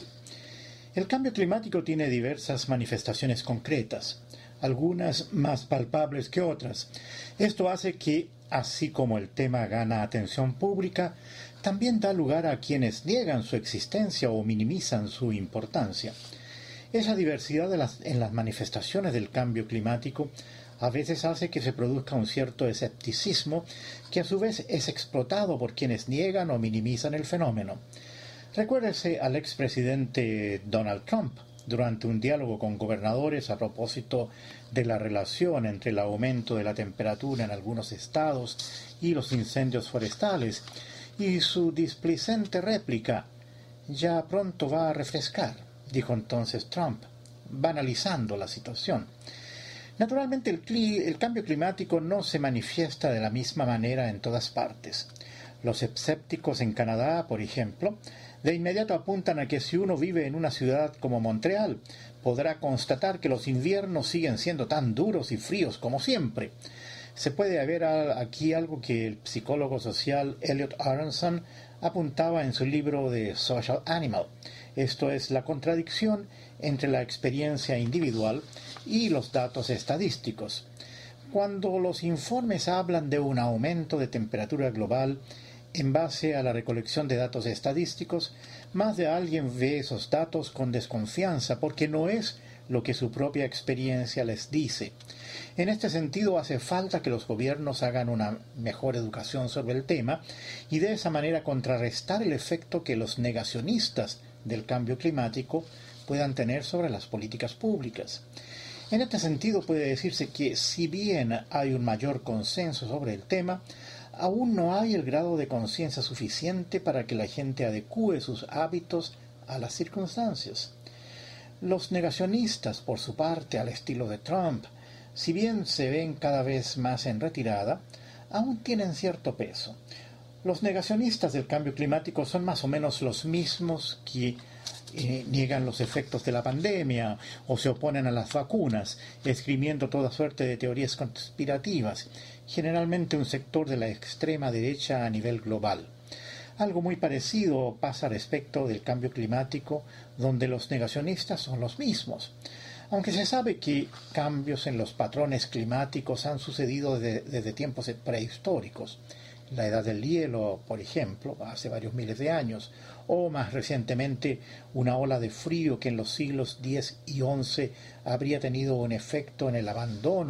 Speaker 7: El cambio climático tiene diversas manifestaciones concretas, algunas más palpables que otras. Esto hace que, así como el tema gana atención pública, también da lugar a quienes niegan su existencia o minimizan su importancia. Esa diversidad de las, en las manifestaciones del cambio climático a veces hace que se produzca un cierto escepticismo que a su vez es explotado por quienes niegan o minimizan el fenómeno. Recuérdese al expresidente Donald Trump durante un diálogo con gobernadores a propósito de la relación entre el aumento de la temperatura en algunos estados y los incendios forestales, y su displicente réplica: «Ya pronto va a refrescar», dijo entonces Trump, banalizando la situación. Naturalmente el, cli- el cambio climático no se manifiesta de la misma manera en todas partes. Los escépticos en Canadá, por ejemplo, de inmediato apuntan a que si uno vive en una ciudad como Montreal, podrá constatar que los inviernos siguen siendo tan duros y fríos como siempre. Se puede ver aquí algo que el psicólogo social Elliot Aronson apuntaba en su libro The Social Animal. Esto es la contradicción entre la experiencia individual y los datos estadísticos. Cuando los informes hablan de un aumento de temperatura global en base a la recolección de datos estadísticos, más de alguien ve esos datos con desconfianza porque no es lo que su propia experiencia les dice. En este sentido, hace falta que los gobiernos hagan una mejor educación sobre el tema y de esa manera contrarrestar el efecto que los negacionistas del cambio climático puedan tener sobre las políticas públicas. En este sentido, puede decirse que si bien hay un mayor consenso sobre el tema, aún no hay el grado de conciencia suficiente para que la gente adecúe sus hábitos a las circunstancias. Los negacionistas, por su parte, al estilo de Trump, si bien se ven cada vez más en retirada, aún tienen cierto peso. Los negacionistas del cambio climático son más o menos los mismos que eh, niegan los efectos de la pandemia o se oponen a las vacunas, esgrimiendo toda suerte de teorías conspirativas, generalmente un sector de la extrema derecha a nivel global. Algo muy parecido pasa respecto del cambio climático, donde los negacionistas son los mismos. Aunque se sabe que cambios en los patrones climáticos han sucedido desde, desde tiempos prehistóricos, la edad del hielo, por ejemplo, hace varios miles de años, o más recientemente una ola de frío que en los siglos diez y once habría tenido un efecto en el abandono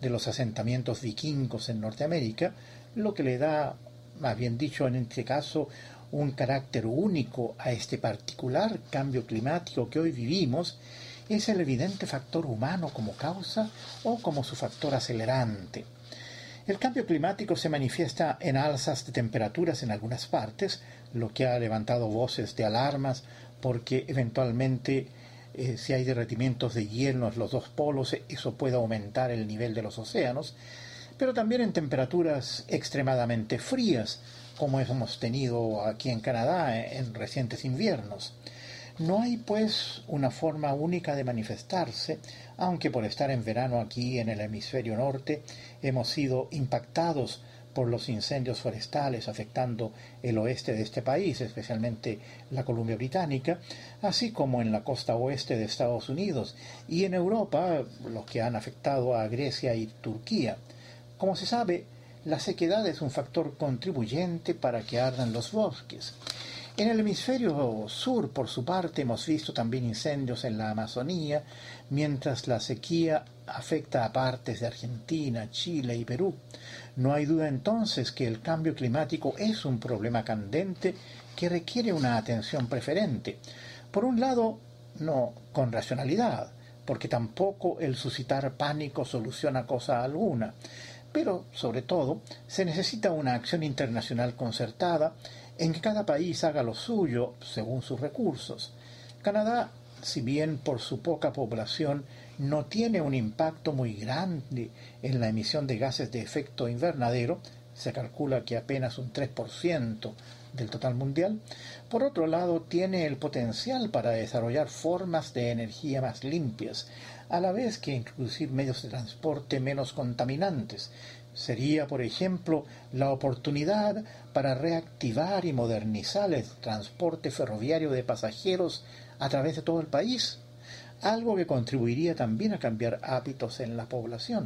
Speaker 7: de los asentamientos vikingos en Norteamérica, lo que le da, más bien dicho en este caso, un carácter único a este particular cambio climático que hoy vivimos, es el evidente factor humano como causa o como su factor acelerante. El cambio climático se manifiesta en alzas de temperaturas en algunas partes, lo que ha levantado voces de alarmas porque eventualmente eh, si hay derretimientos de hielo en los dos polos, eso puede aumentar el nivel de los océanos, pero también en temperaturas extremadamente frías, como hemos tenido aquí en Canadá en recientes inviernos. No hay, pues, una forma única de manifestarse, aunque por estar en verano aquí en el hemisferio norte hemos sido impactados por los incendios forestales afectando el oeste de este país, especialmente la Columbia Británica, así como en la costa oeste de Estados Unidos y en Europa, los que han afectado a Grecia y Turquía. Como se sabe, la sequedad es un factor contribuyente para que ardan los bosques. En el hemisferio sur, por su parte, hemos visto también incendios en la Amazonía, mientras la sequía afecta a partes de Argentina, Chile y Perú. No hay duda entonces que el cambio climático es un problema candente que requiere una atención preferente. Por un lado, no con racionalidad, porque tampoco el suscitar pánico soluciona cosa alguna, pero sobre todo se necesita una acción internacional concertada en que cada país haga lo suyo según sus recursos. Canadá, si bien por su poca población no tiene un impacto muy grande en la emisión de gases de efecto invernadero, se calcula que apenas un tres por ciento del total mundial, por otro lado tiene el potencial para desarrollar formas de energía más limpias, a la vez que introducir medios de transporte menos contaminantes. Sería, por ejemplo, la oportunidad para reactivar y modernizar el transporte ferroviario de pasajeros a través de todo el país, algo que contribuiría también a cambiar hábitos en la población.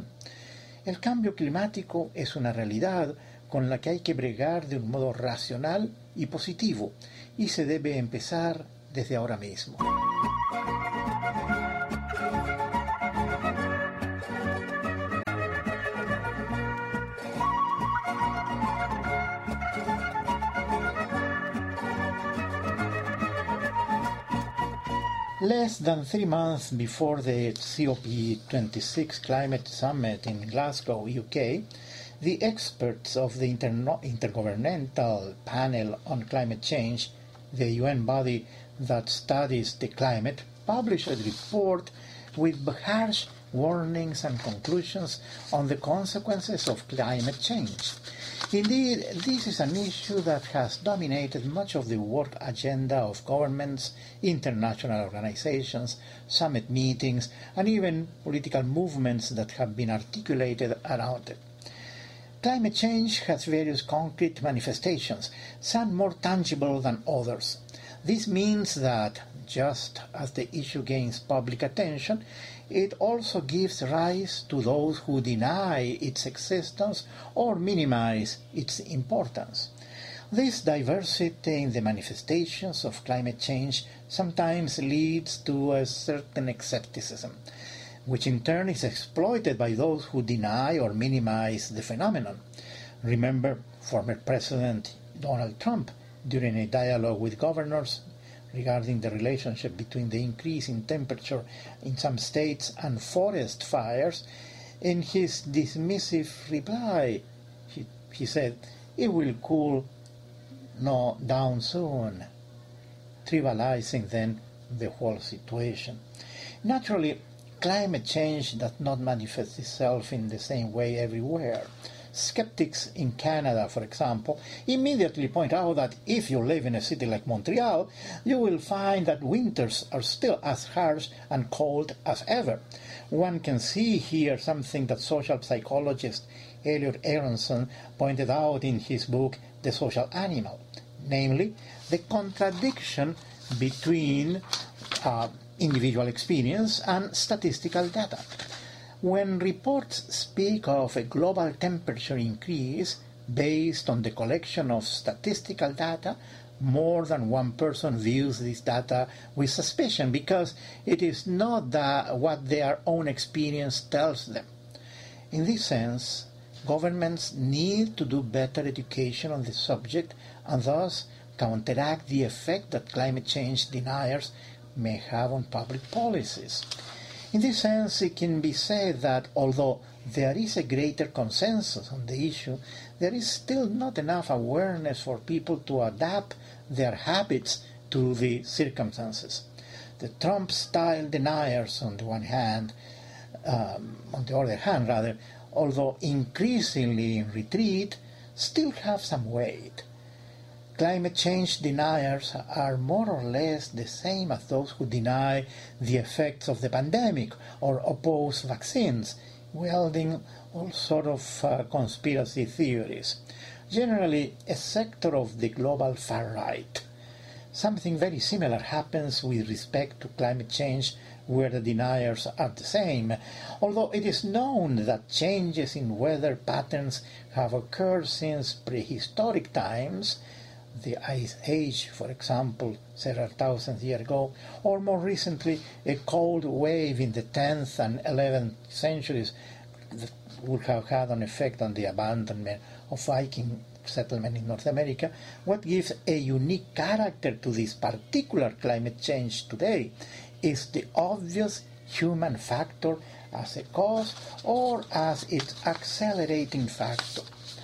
Speaker 7: El cambio climático es una realidad con la que hay que bregar de un modo racional y positivo, y se debe empezar desde ahora mismo. Less than three months before the C O P twenty-six Climate Summit in Glasgow, U K, the experts of the Inter- Intergovernmental Panel on Climate Change, the U N body that studies the climate, published a report with harsh warnings and conclusions on the consequences of climate change. Indeed, this is an issue that has dominated much of the work agenda of governments, international organizations, summit meetings, and even political movements that have been articulated around it. Climate change has various concrete manifestations, some more tangible than others. This means that, just as the issue gains public attention, it also gives rise to those who deny its existence or minimize its importance. This diversity in the manifestations of climate change sometimes leads to a certain skepticism, which in turn is exploited by those who deny or minimize the phenomenon. Remember former President Donald Trump during a dialogue with governors regarding the relationship between the increase in temperature in some states and forest fires. In his dismissive reply, he, he said, "It will cool no down soon," trivializing then the whole situation. Naturally, climate change does not manifest itself in the same way everywhere. Skeptics in Canada, for example, immediately point out that if you live in a city like Montreal, you will find that winters are still as harsh and cold as ever. One can see here something that social psychologist Elliot Aronson pointed out in his book The Social Animal, namely the contradiction between uh, individual experience and statistical data. When reports speak of a global temperature increase based on the collection of statistical data, more than one person views this data with suspicion because it is not the, what their own experience tells them. In this sense, governments need to do better education on the subject and thus counteract the effect that climate change deniers may have on public policies. In this sense, it can be said that although there is a greater consensus on the issue, there is still not enough awareness for people to adapt their habits to the circumstances. The Trump-style deniers, on the one hand, um, on the other hand, rather, although increasingly in retreat, still have some weight. Climate change deniers are more or less the same as those who deny the effects of the pandemic or oppose vaccines, wielding all sorts of uh, conspiracy theories. Generally, a sector of the global far right. Something very similar happens with respect to climate change, where the deniers are the same, although it is known that changes in weather patterns have occurred since prehistoric times, the Ice Age, for example, several thousand years ago, or more recently, a cold wave in the tenth and eleventh centuries that would have had an effect on the abandonment of Viking settlement in North America. What gives a unique character to this particular climate change today is the obvious human factor as a cause or as its accelerating factor.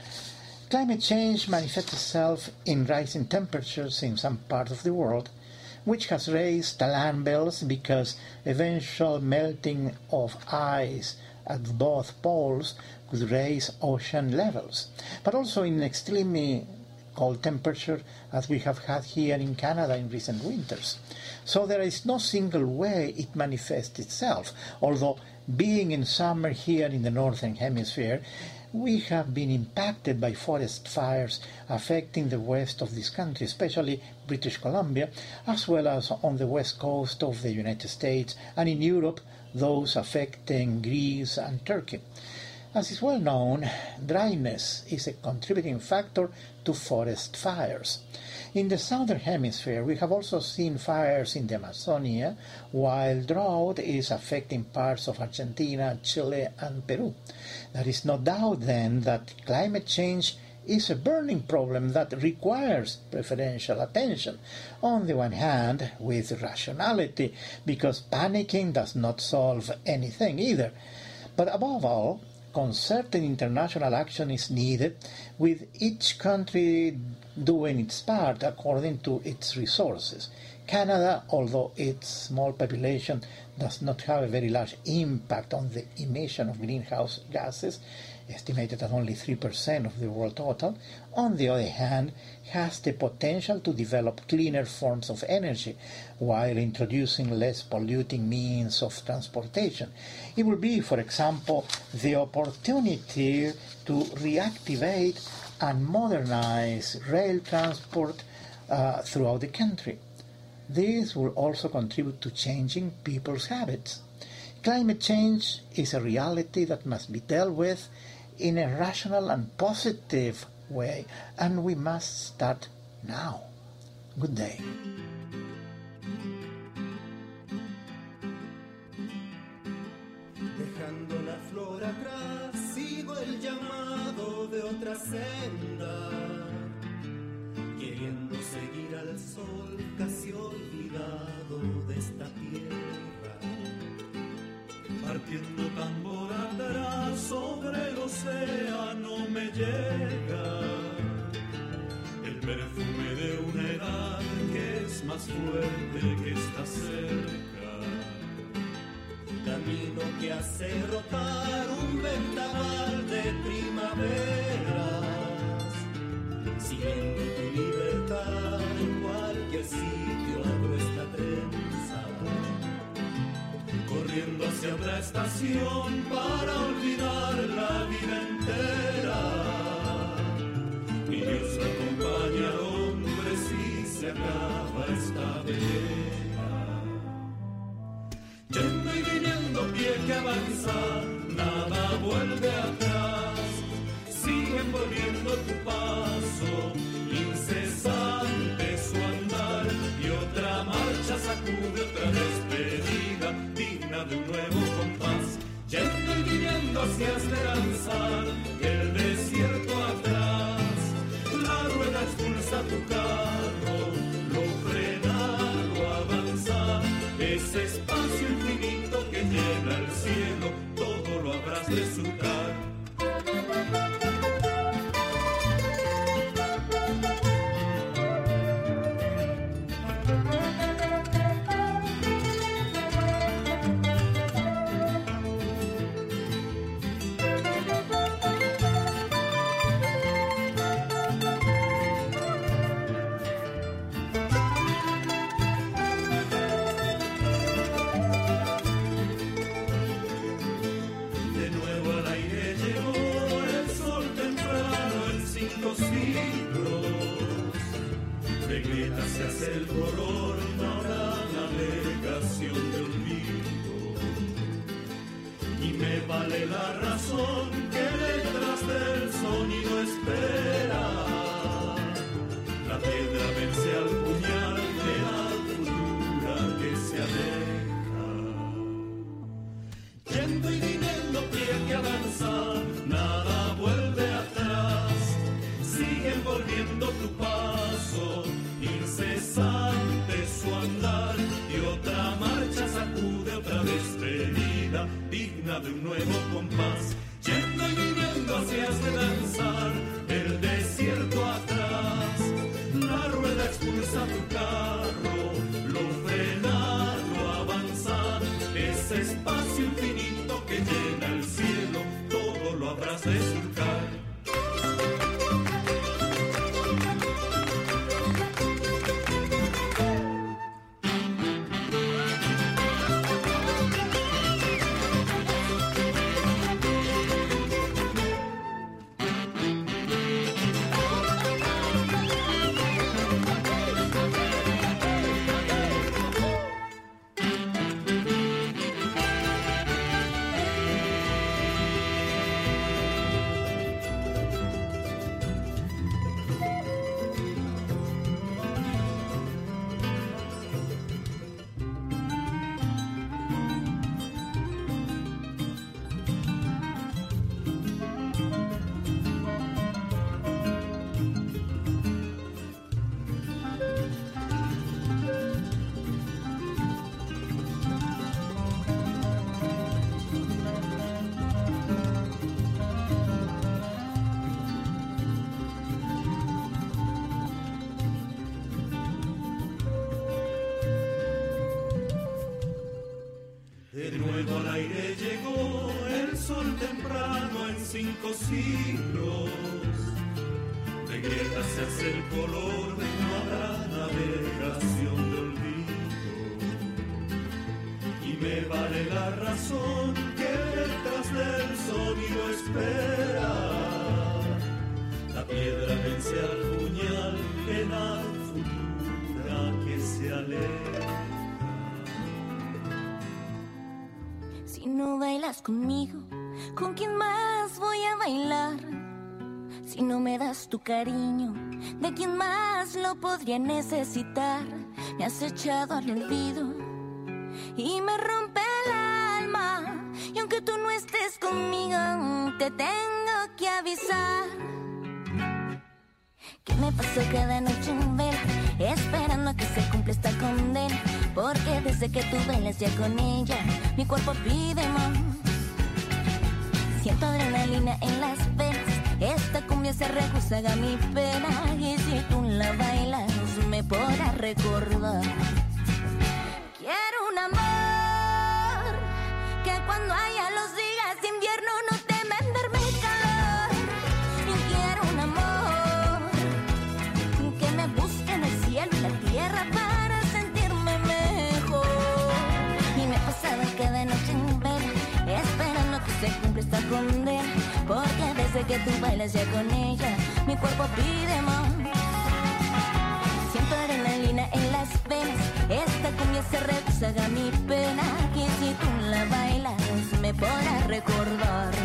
Speaker 7: Climate change manifests itself in rising temperatures in some parts of the world, which has raised alarm bells because eventual melting of ice at both poles could raise ocean levels, but also in extremely cold temperature as we have had here in Canada in recent winters. So there is no single way it manifests itself, although being in summer here in the Northern Hemisphere, we have been impacted by forest fires affecting the west of this country, especially British Columbia, as well as on the west coast of the United States, and in Europe, those affecting Greece and Turkey. As is well known, dryness is a contributing factor to forest fires. In the southern hemisphere, we have also seen fires in the Amazonia, while drought is affecting parts of Argentina, Chile, and Peru. There is no doubt, then, that climate change is a burning problem that requires preferential attention. On the one hand, with rationality, because panicking does not solve anything either. But above all, concerted international action is needed, with each country doing its part according to its resources. Canada, although its small population does not have a very large impact on the emission of greenhouse gases, estimated at only three percent of the world total, on the other hand, has the potential to develop cleaner forms of energy while introducing less polluting means of transportation. It will be, for example, the opportunity to reactivate and modernize rail transport uh, throughout the country. This will also contribute to changing people's habits. Climate change is a reality that must be dealt with in a rational and positive way, and we must start now. Good day.
Speaker 6: Dejando la flor atrás, sigo el llamado de otra senda, queriendo seguir al sol casi olvidado de esta tierra, partiendo tambor atrás sobre el océano me llega el perfume de una edad que es más fuerte que está cerca, camino que hace rotar un vendaval de primaveras, siguiendo tu libertad en cualquier sitio abro esta trenza, corriendo hacia otra estación para olvidar la vida entera. Mi Dios me acompaña al hombre si se acaba esta vela. Yendo y viniendo pie que avanza, nada vuelve atrás. Sigue envolviendo tu paso, incesante su andar, y otra marcha sacude otra despedida, digna de un nuevo compás. Yendo y viniendo si has de danzar el desierto atrás. La rueda expulsa tu carro, lo frena, lo avanza. Ese espacio infinito que llena el cielo, todo lo habrás de surcar. Se hace el color, no habrá navegación de olvido. Y me vale la razón que detrás del sonido espera. La piedra vence al puñal de la futura que se aleja. Yendo y viniendo pie que avanza, nada vuelve atrás. Sigue envolviendo tu paso, incesante su andar, y otra marcha sacude otra despedida, digna de un nuevo compás. Yendo y viniendo hacias de danzar el desierto atrás. La rueda expulsa tu carro, lo frena, lo avanza. Ese espacio infinito que llena el cielo, todo lo habrás de surcar. Cinco siglos de grietas se hace el color, no habrá navegación de olvido. Y me vale la razón que detrás del sonido espera. La piedra vence al puñal en la futura que se aleja.
Speaker 8: Si no bailas conmigo, ¿con quién más voy a bailar? Si no me das tu cariño, ¿de quién más lo podría necesitar? Me has echado al olvido y me rompe el alma. Y aunque tú no estés conmigo, te tengo que avisar que me paso cada noche en vela, esperando a que se cumpla esta condena. Porque desde que tú bailas ya con ella, mi cuerpo pide más. Siento adrenalina en las venas, esta cumbia se regocija mi pena. Y si tú la bailas, me podrás recordar. Quiero un amor que cuando haya los días de invierno no teme en darme calor. Y quiero un amor que me busque en el cielo y la tierra para sentirme mejor. Y me pasaba cada noche en vela, esperando que se cumpla esta condena. Porque desde que tú bailas ya con ella, mi cuerpo pide más. Siento adrenalina en las venas, esta cumbia se rezaga mi pena. Y si tú la bailas, me podrás recordar.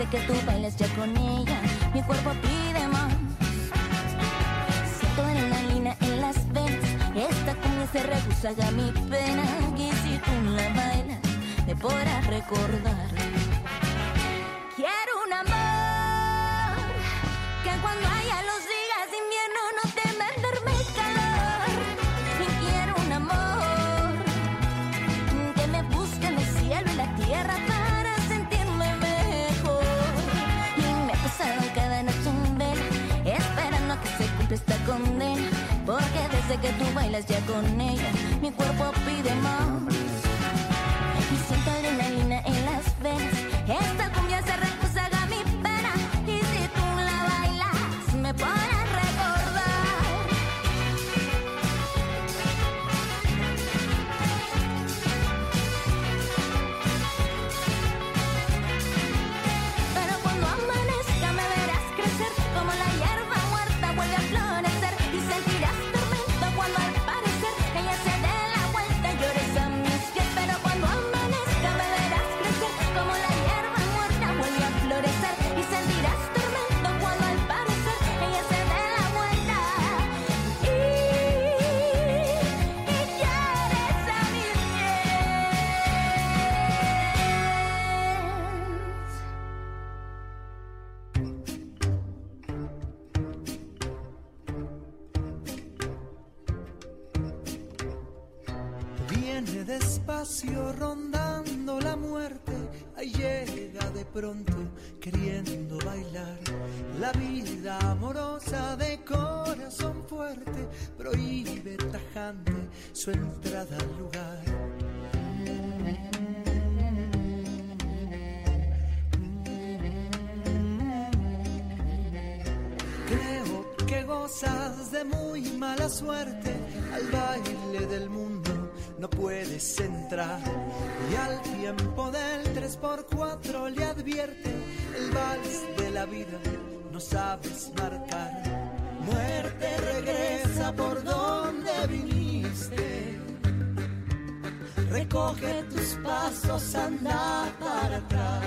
Speaker 8: desde que tú bailas ya con ella, mi cuerpo pide más. Siento adrenalina en las venas, esta cumbia se rebusaga mi pena. Y si tú la bailas, me podrás recordar. Quiero un amor que cuando haya los días de invierno no teme darme calor. Y quiero un amor que me busque en el cielo y la tierra para sentirme mejor. Y me he pasado cada noche en vela esperando a que se cumpla esta condena, porque desde que tú bailas ya con ella mi cuerpo pide más. Y siento adrenalina en las venas, esta cumbia se refusaga mi pena. Y si tú la bailas, me podrás recordar. Pero cuando amanezca me verás crecer, como la hierba muerta vuelve a florecer. Y sentirás tormento cuando al parecer ella se dé la vuelta y llores a mis pies. Pero cuando amanezca me verás crecer, como la hierba muerta vuelve a florecer. Y sentirás tormento cuando al parecer ella se dé la vuelta y, y llores a mis pies.
Speaker 6: Viene despacio rondando la muerte, ahí llega de pronto queriendo bailar. La vida amorosa de corazón fuerte prohíbe tajante su entrada al lugar. Creo que gozas de muy mala suerte, al baile del mundo no puedes entrar. Y al tiempo del tres por cuatro le advierte, el vals de la vida no sabes marcar. Muerte, regresa por donde viniste, recoge tus pasos, anda para atrás.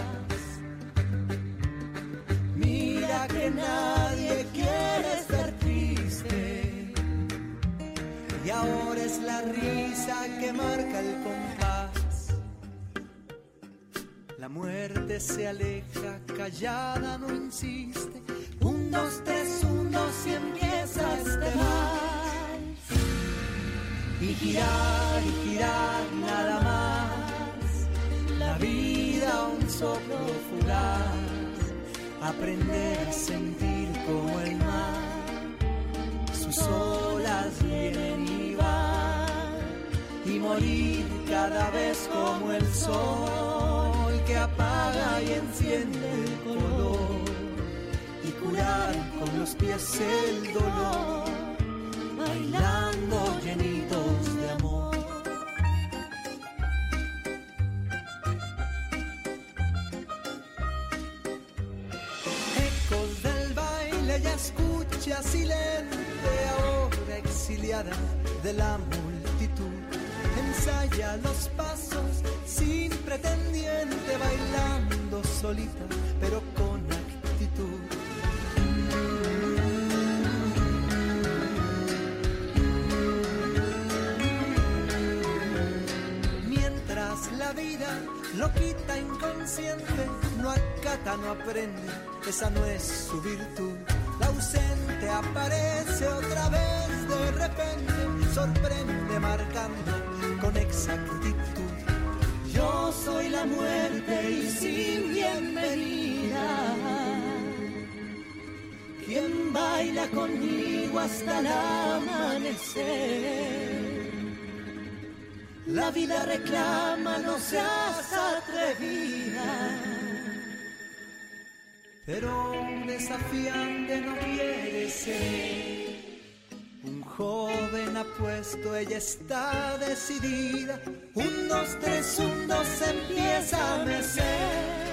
Speaker 6: Mira que nadie quiere estar triste, y ahora es la risa que marca el compás. La muerte se aleja, callada no insiste. Un, dos, tres, un, dos y empieza este vals. Y girar, y girar nada más. La vida un soplo fugaz. Aprender a sentir como el mar, sus olas vienen y van, y morir cada vez como el sol que apaga y enciende el color, y curar con los pies el dolor, bailando llenitos de amor. Ecos del baile ya escucha silente, ahora exiliada de la multitud. Ensaya los pasos sin pretendiente, bailando solita pero con actitud. Mientras la vida lo quita inconsciente, no acata, no aprende, esa no es su virtud. La ausente aparece otra vez de repente, sorprende marcando con exactitud. Yo soy la muerte y sin bienvenida, quien baila conmigo hasta el amanecer. La vida reclama, no seas atrevida, pero un desafiante no quiere ser. Un joven apuesto, ella está decidida. Un, dos, tres, un, dos, empieza a mecer.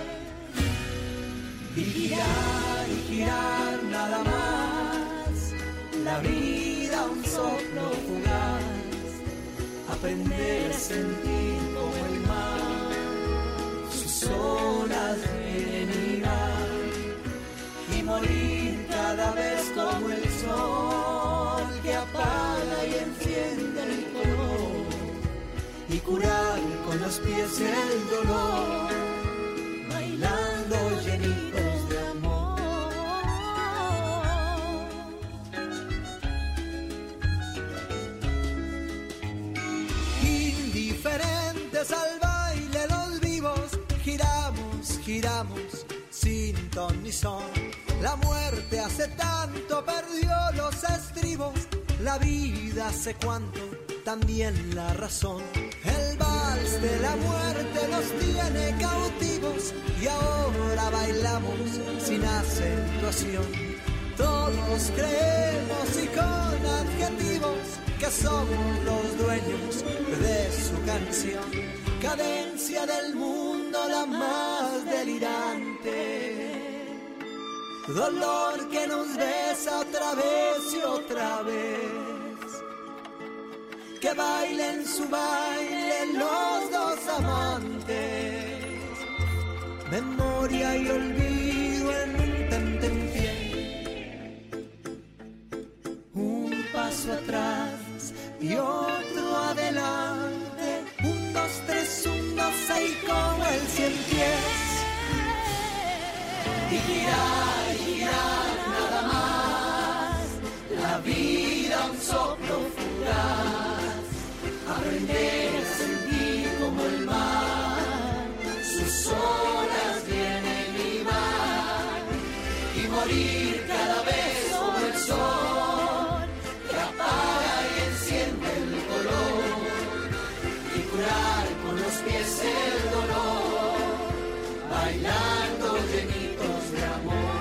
Speaker 6: Y girar, y girar nada más. La vida un soplo fugaz. Aprender a sentir como el mar. Sus olas vienen y van.
Speaker 5: curar con los pies el dolor, bailando llenitos de amor. Indiferentes al baile los vivos, giramos, giramos sin ton ni son. La muerte hace tanto perdió los estribos, la vida hace cuánto, también la razón. El vals de la muerte nos tiene cautivos y ahora bailamos sin acentuación. Todos creemos y con adjetivos que somos los dueños de su canción. Cadencia del mundo la más delirante, dolor que nos besa otra vez y otra vez. Que bailen su baile los dos amantes, memoria y olvido en un tentempié. Un paso atrás y otro adelante, un, dos, tres, un, dos, seis, como el cien pies. Y girar, y girar nada más, la vida un soplo fugaz. Aprender a sentir como el mar, sus olas vienen y van, y morir cada vez como el sol, que apaga y enciende el color, y curar con los pies el dolor, bailando llenitos de amor.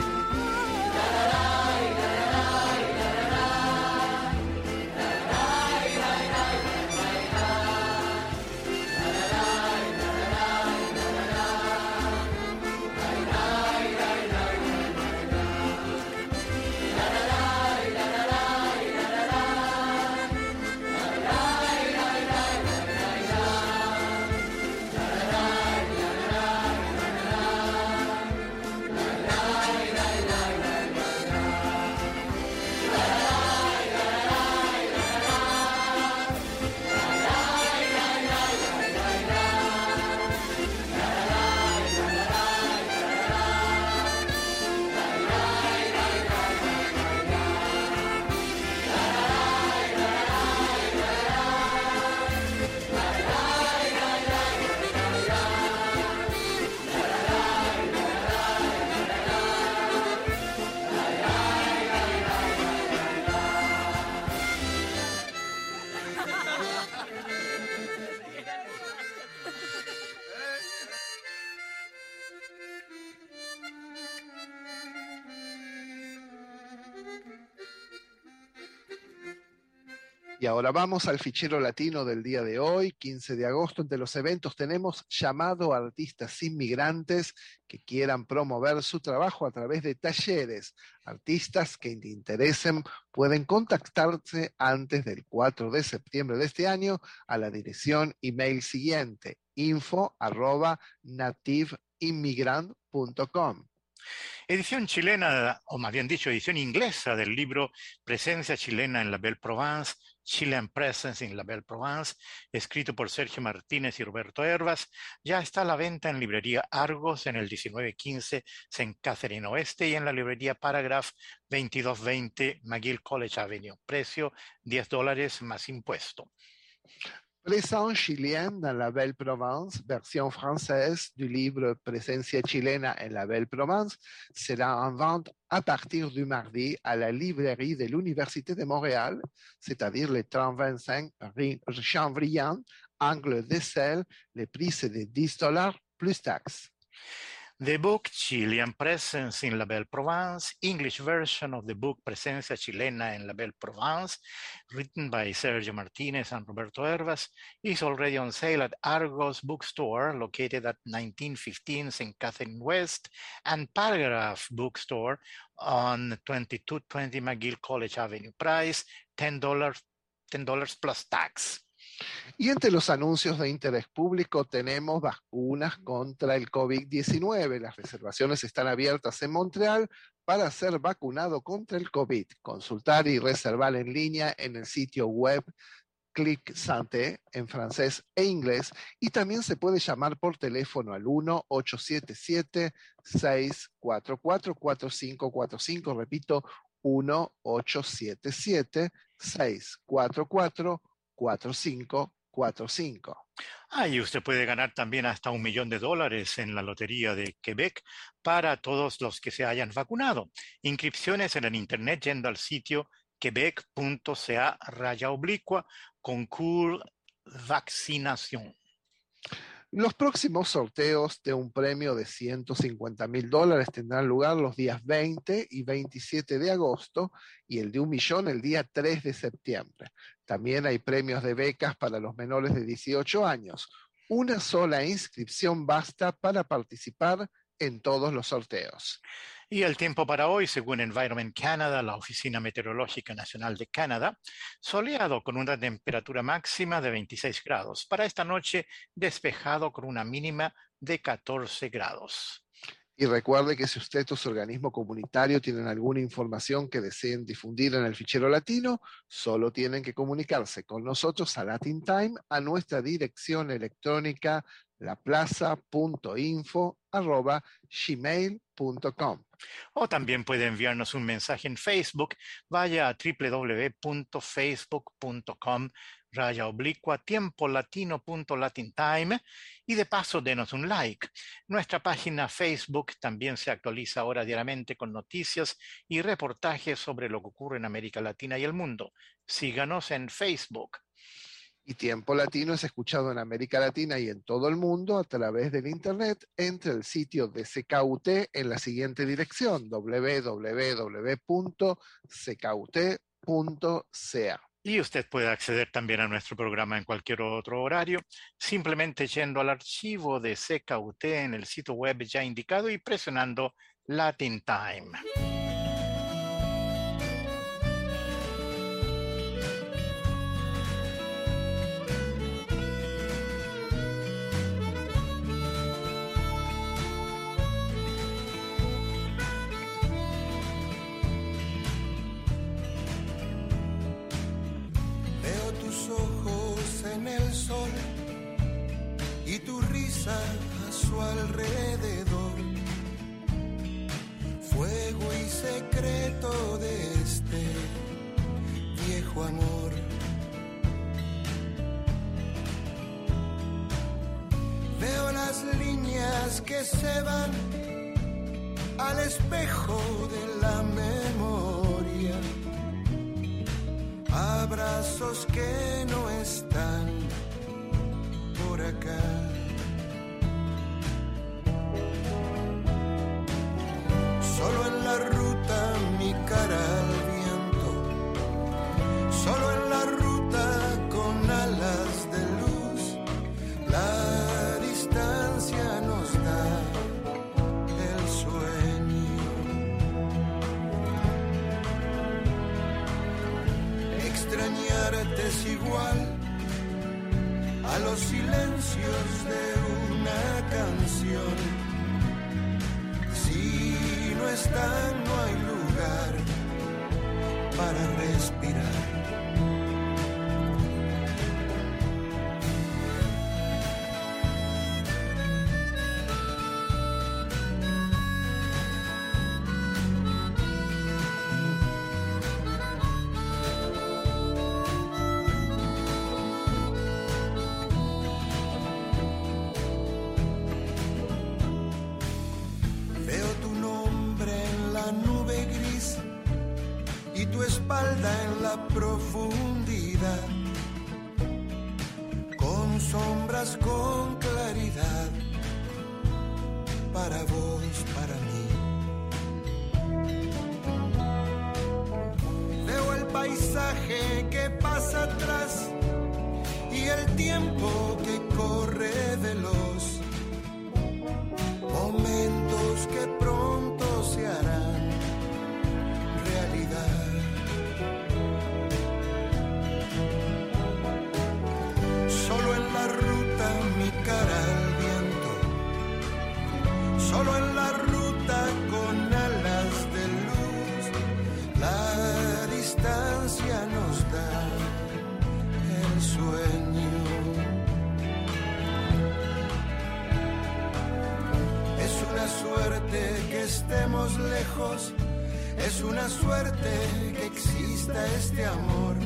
Speaker 2: Y ahora vamos al fichero latino del día de hoy, quince de agosto. Entre los eventos tenemos llamado a artistas inmigrantes que quieran promover su trabajo a través de talleres. Artistas que te interesen pueden contactarse antes del cuatro de septiembre de este año a la dirección email siguiente, info arroba nativeinmigrant punto com.
Speaker 3: Edición chilena, o más bien dicho, edición inglesa del libro Presencia chilena en la Belle Provence, Chilean Presence in la Belle Provence, escrito por Sergio Martínez y Roberto Hervas, ya está a la venta en librería Argos en el diecinueve quince Saint Catherine Oeste y en la librería Paragraph veintidós veinte McGill College Avenue. Precio diez dólares más impuesto.
Speaker 2: Présence chilienne dans la Belle Provence, version française du livre Presencia chilena en la Belle Provence, sera en vente à partir du mardi à la librairie de l'Université de Montréal, c'est-à-dire le trente vingt-cinq rue Chambriand, angle de Selle. Le prix c'est de dix dollars plus taxes.
Speaker 3: The book Chilean Presence in la Belle Provence, English version of the book Presencia Chilena en la Belle Provence, written by Sergio Martinez and Roberto Hervas, is already on sale at Argos Bookstore, located at nineteen fifteen Saint Catherine West, and Paragraph Bookstore on twenty-two twenty McGill College Avenue. Price, ten dollars, ten dollars plus tax.
Speaker 2: Y entre los anuncios de interés público tenemos vacunas contra el COVID diecinueve. Las reservaciones están abiertas en Montreal para ser vacunado contra el COVID. Consultar y reservar en línea en el sitio web Clic Santé en francés e inglés, y también se puede llamar por teléfono al uno ocho siete siete, seis cuatro cuatro, cuatro cinco cuatro cinco, repito, uno ocho siete siete, seis cuatro cuatro, cuatro cinco cuatro cinco.
Speaker 3: Ah, y usted puede ganar también hasta un millón de dólares en la Lotería de Quebec para todos los que se hayan vacunado. Inscripciones en el internet yendo al sitio quebec.ca raya oblicua concours vaccinación.
Speaker 2: Los próximos sorteos de un premio de ciento cincuenta mil dólares tendrán lugar los días veinte y veintisiete de agosto y el de un millón el día tres de septiembre. También hay premios de becas para los menores de dieciocho años. Una sola inscripción basta para participar en todos los sorteos.
Speaker 3: Y el tiempo para hoy, según Environment Canada, la Oficina Meteorológica Nacional de Canadá, soleado con una temperatura máxima de veintiséis grados. Para esta noche, despejado con una mínima de catorce grados.
Speaker 2: Y recuerde que si usted o su organismo comunitario tienen alguna información que deseen difundir en el fichero latino, solo tienen que comunicarse con nosotros a Latin Time a nuestra dirección electrónica laplaza.info arroba gmail punto com.
Speaker 3: O también puede enviarnos un mensaje en Facebook. Vaya a doble u doble u doble u punto facebook punto com raya oblicua tiempo latino punto latin time y de paso denos un like. Nuestra página Facebook también se actualiza ahora diariamente con noticias y reportajes sobre lo que ocurre en América Latina y el mundo. Síganos en Facebook.
Speaker 2: Y Tiempo Latino es escuchado en América Latina y en todo el mundo a través del Internet. Entre el sitio de C K U T en la siguiente dirección, doble u doble u doble u punto c k u t punto c a.
Speaker 3: Y usted puede acceder también a nuestro programa en cualquier otro horario, simplemente yendo al archivo de C K U T en el sitio web ya indicado y presionando Latin Time.
Speaker 5: En el sol y tu risa a su alrededor, fuego y secreto de este viejo amor. Veo las líneas que se van al espejo de la memoria, abrazos que no están por acá. Solo en la ruta mi cara al viento, solo en la ruta con alas de luz, la distancia nos da el sueño. Extrañarte es igual a los silencios de una canción. Si no están, no hay lugar para respirar. En la profundidad, con sombras, con claridad, para vos, para mí. Veo el paisaje que pasa atrás y el tiempo que corre veloz, momentos que pronto se harán realidad. Cara al viento, solo en la ruta con alas de luz, la distancia nos da el sueño. suerte que estemos lejos, es una suerte que exista este amor.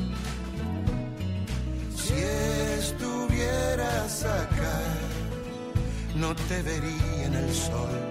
Speaker 5: Si estuvieras acá, no te vería en el sol.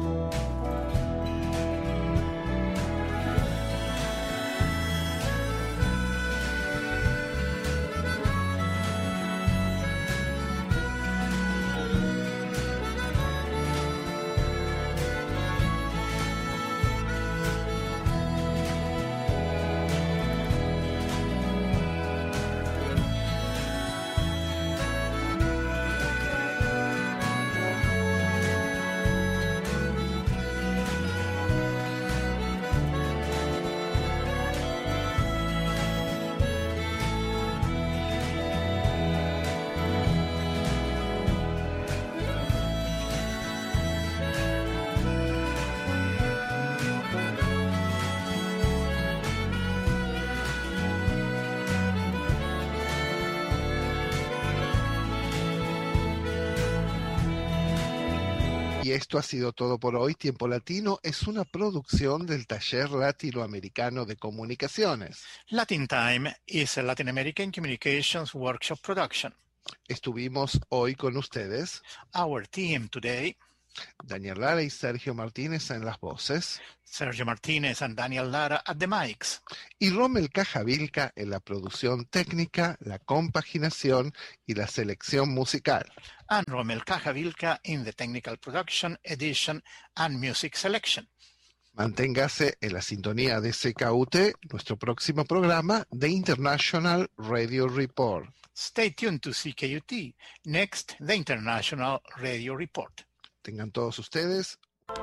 Speaker 2: Y esto ha sido todo por hoy. Tiempo Latino es una producción del Taller Latinoamericano de Comunicaciones.
Speaker 3: Latin Time is a Latin American Communications Workshop production.
Speaker 2: Estuvimos hoy con ustedes
Speaker 3: Our team today,
Speaker 2: Daniel Lara y Sergio Martínez en las voces,
Speaker 3: Sergio Martínez and Daniel Lara at the mics,
Speaker 2: y Rommel Cajavilca en la producción técnica, la compaginación y la selección musical.
Speaker 3: and Rommel Cajavilca in the technical production, edition, and music selection.
Speaker 2: Manténgase en la sintonía de C K U T, nuestro próximo programa de International Radio Report.
Speaker 3: Stay tuned to C K U T. Next, the International Radio Report.
Speaker 2: Tengan todos ustedes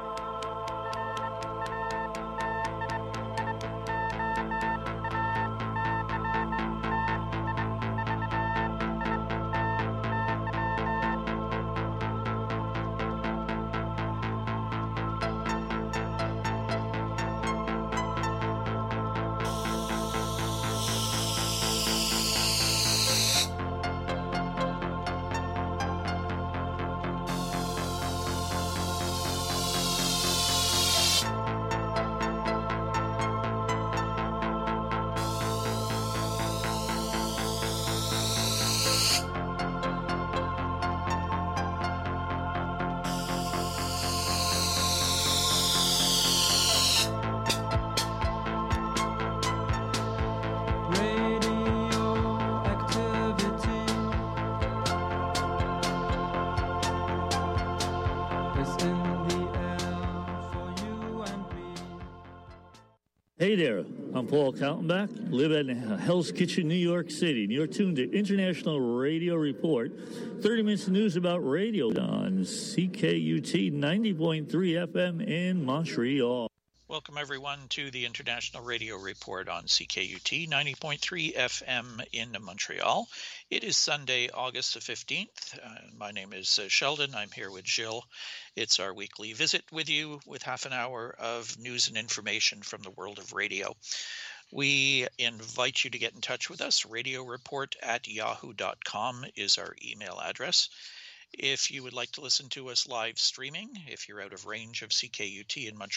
Speaker 9: Hey there, I'm Paul Kaltenbach, live in Hell's Kitchen, New York City, and you're tuned to International Radio Report, thirty minutes of news about radio on C K U T ninety point three F M in Montreal.
Speaker 10: Welcome, everyone, to the International Radio Report on C K U T ninety point three F M in Montreal. It is Sunday, August the fifteenth. Uh, my name is uh, Sheldon. I'm here with Jill. It's our weekly visit with you with half an hour of news and information from the world of radio. We invite you to get in touch with us. radio report at yahoo dot com is our email address. If you would like to listen to us live streaming, if you're out of range of C K U T in Montreal,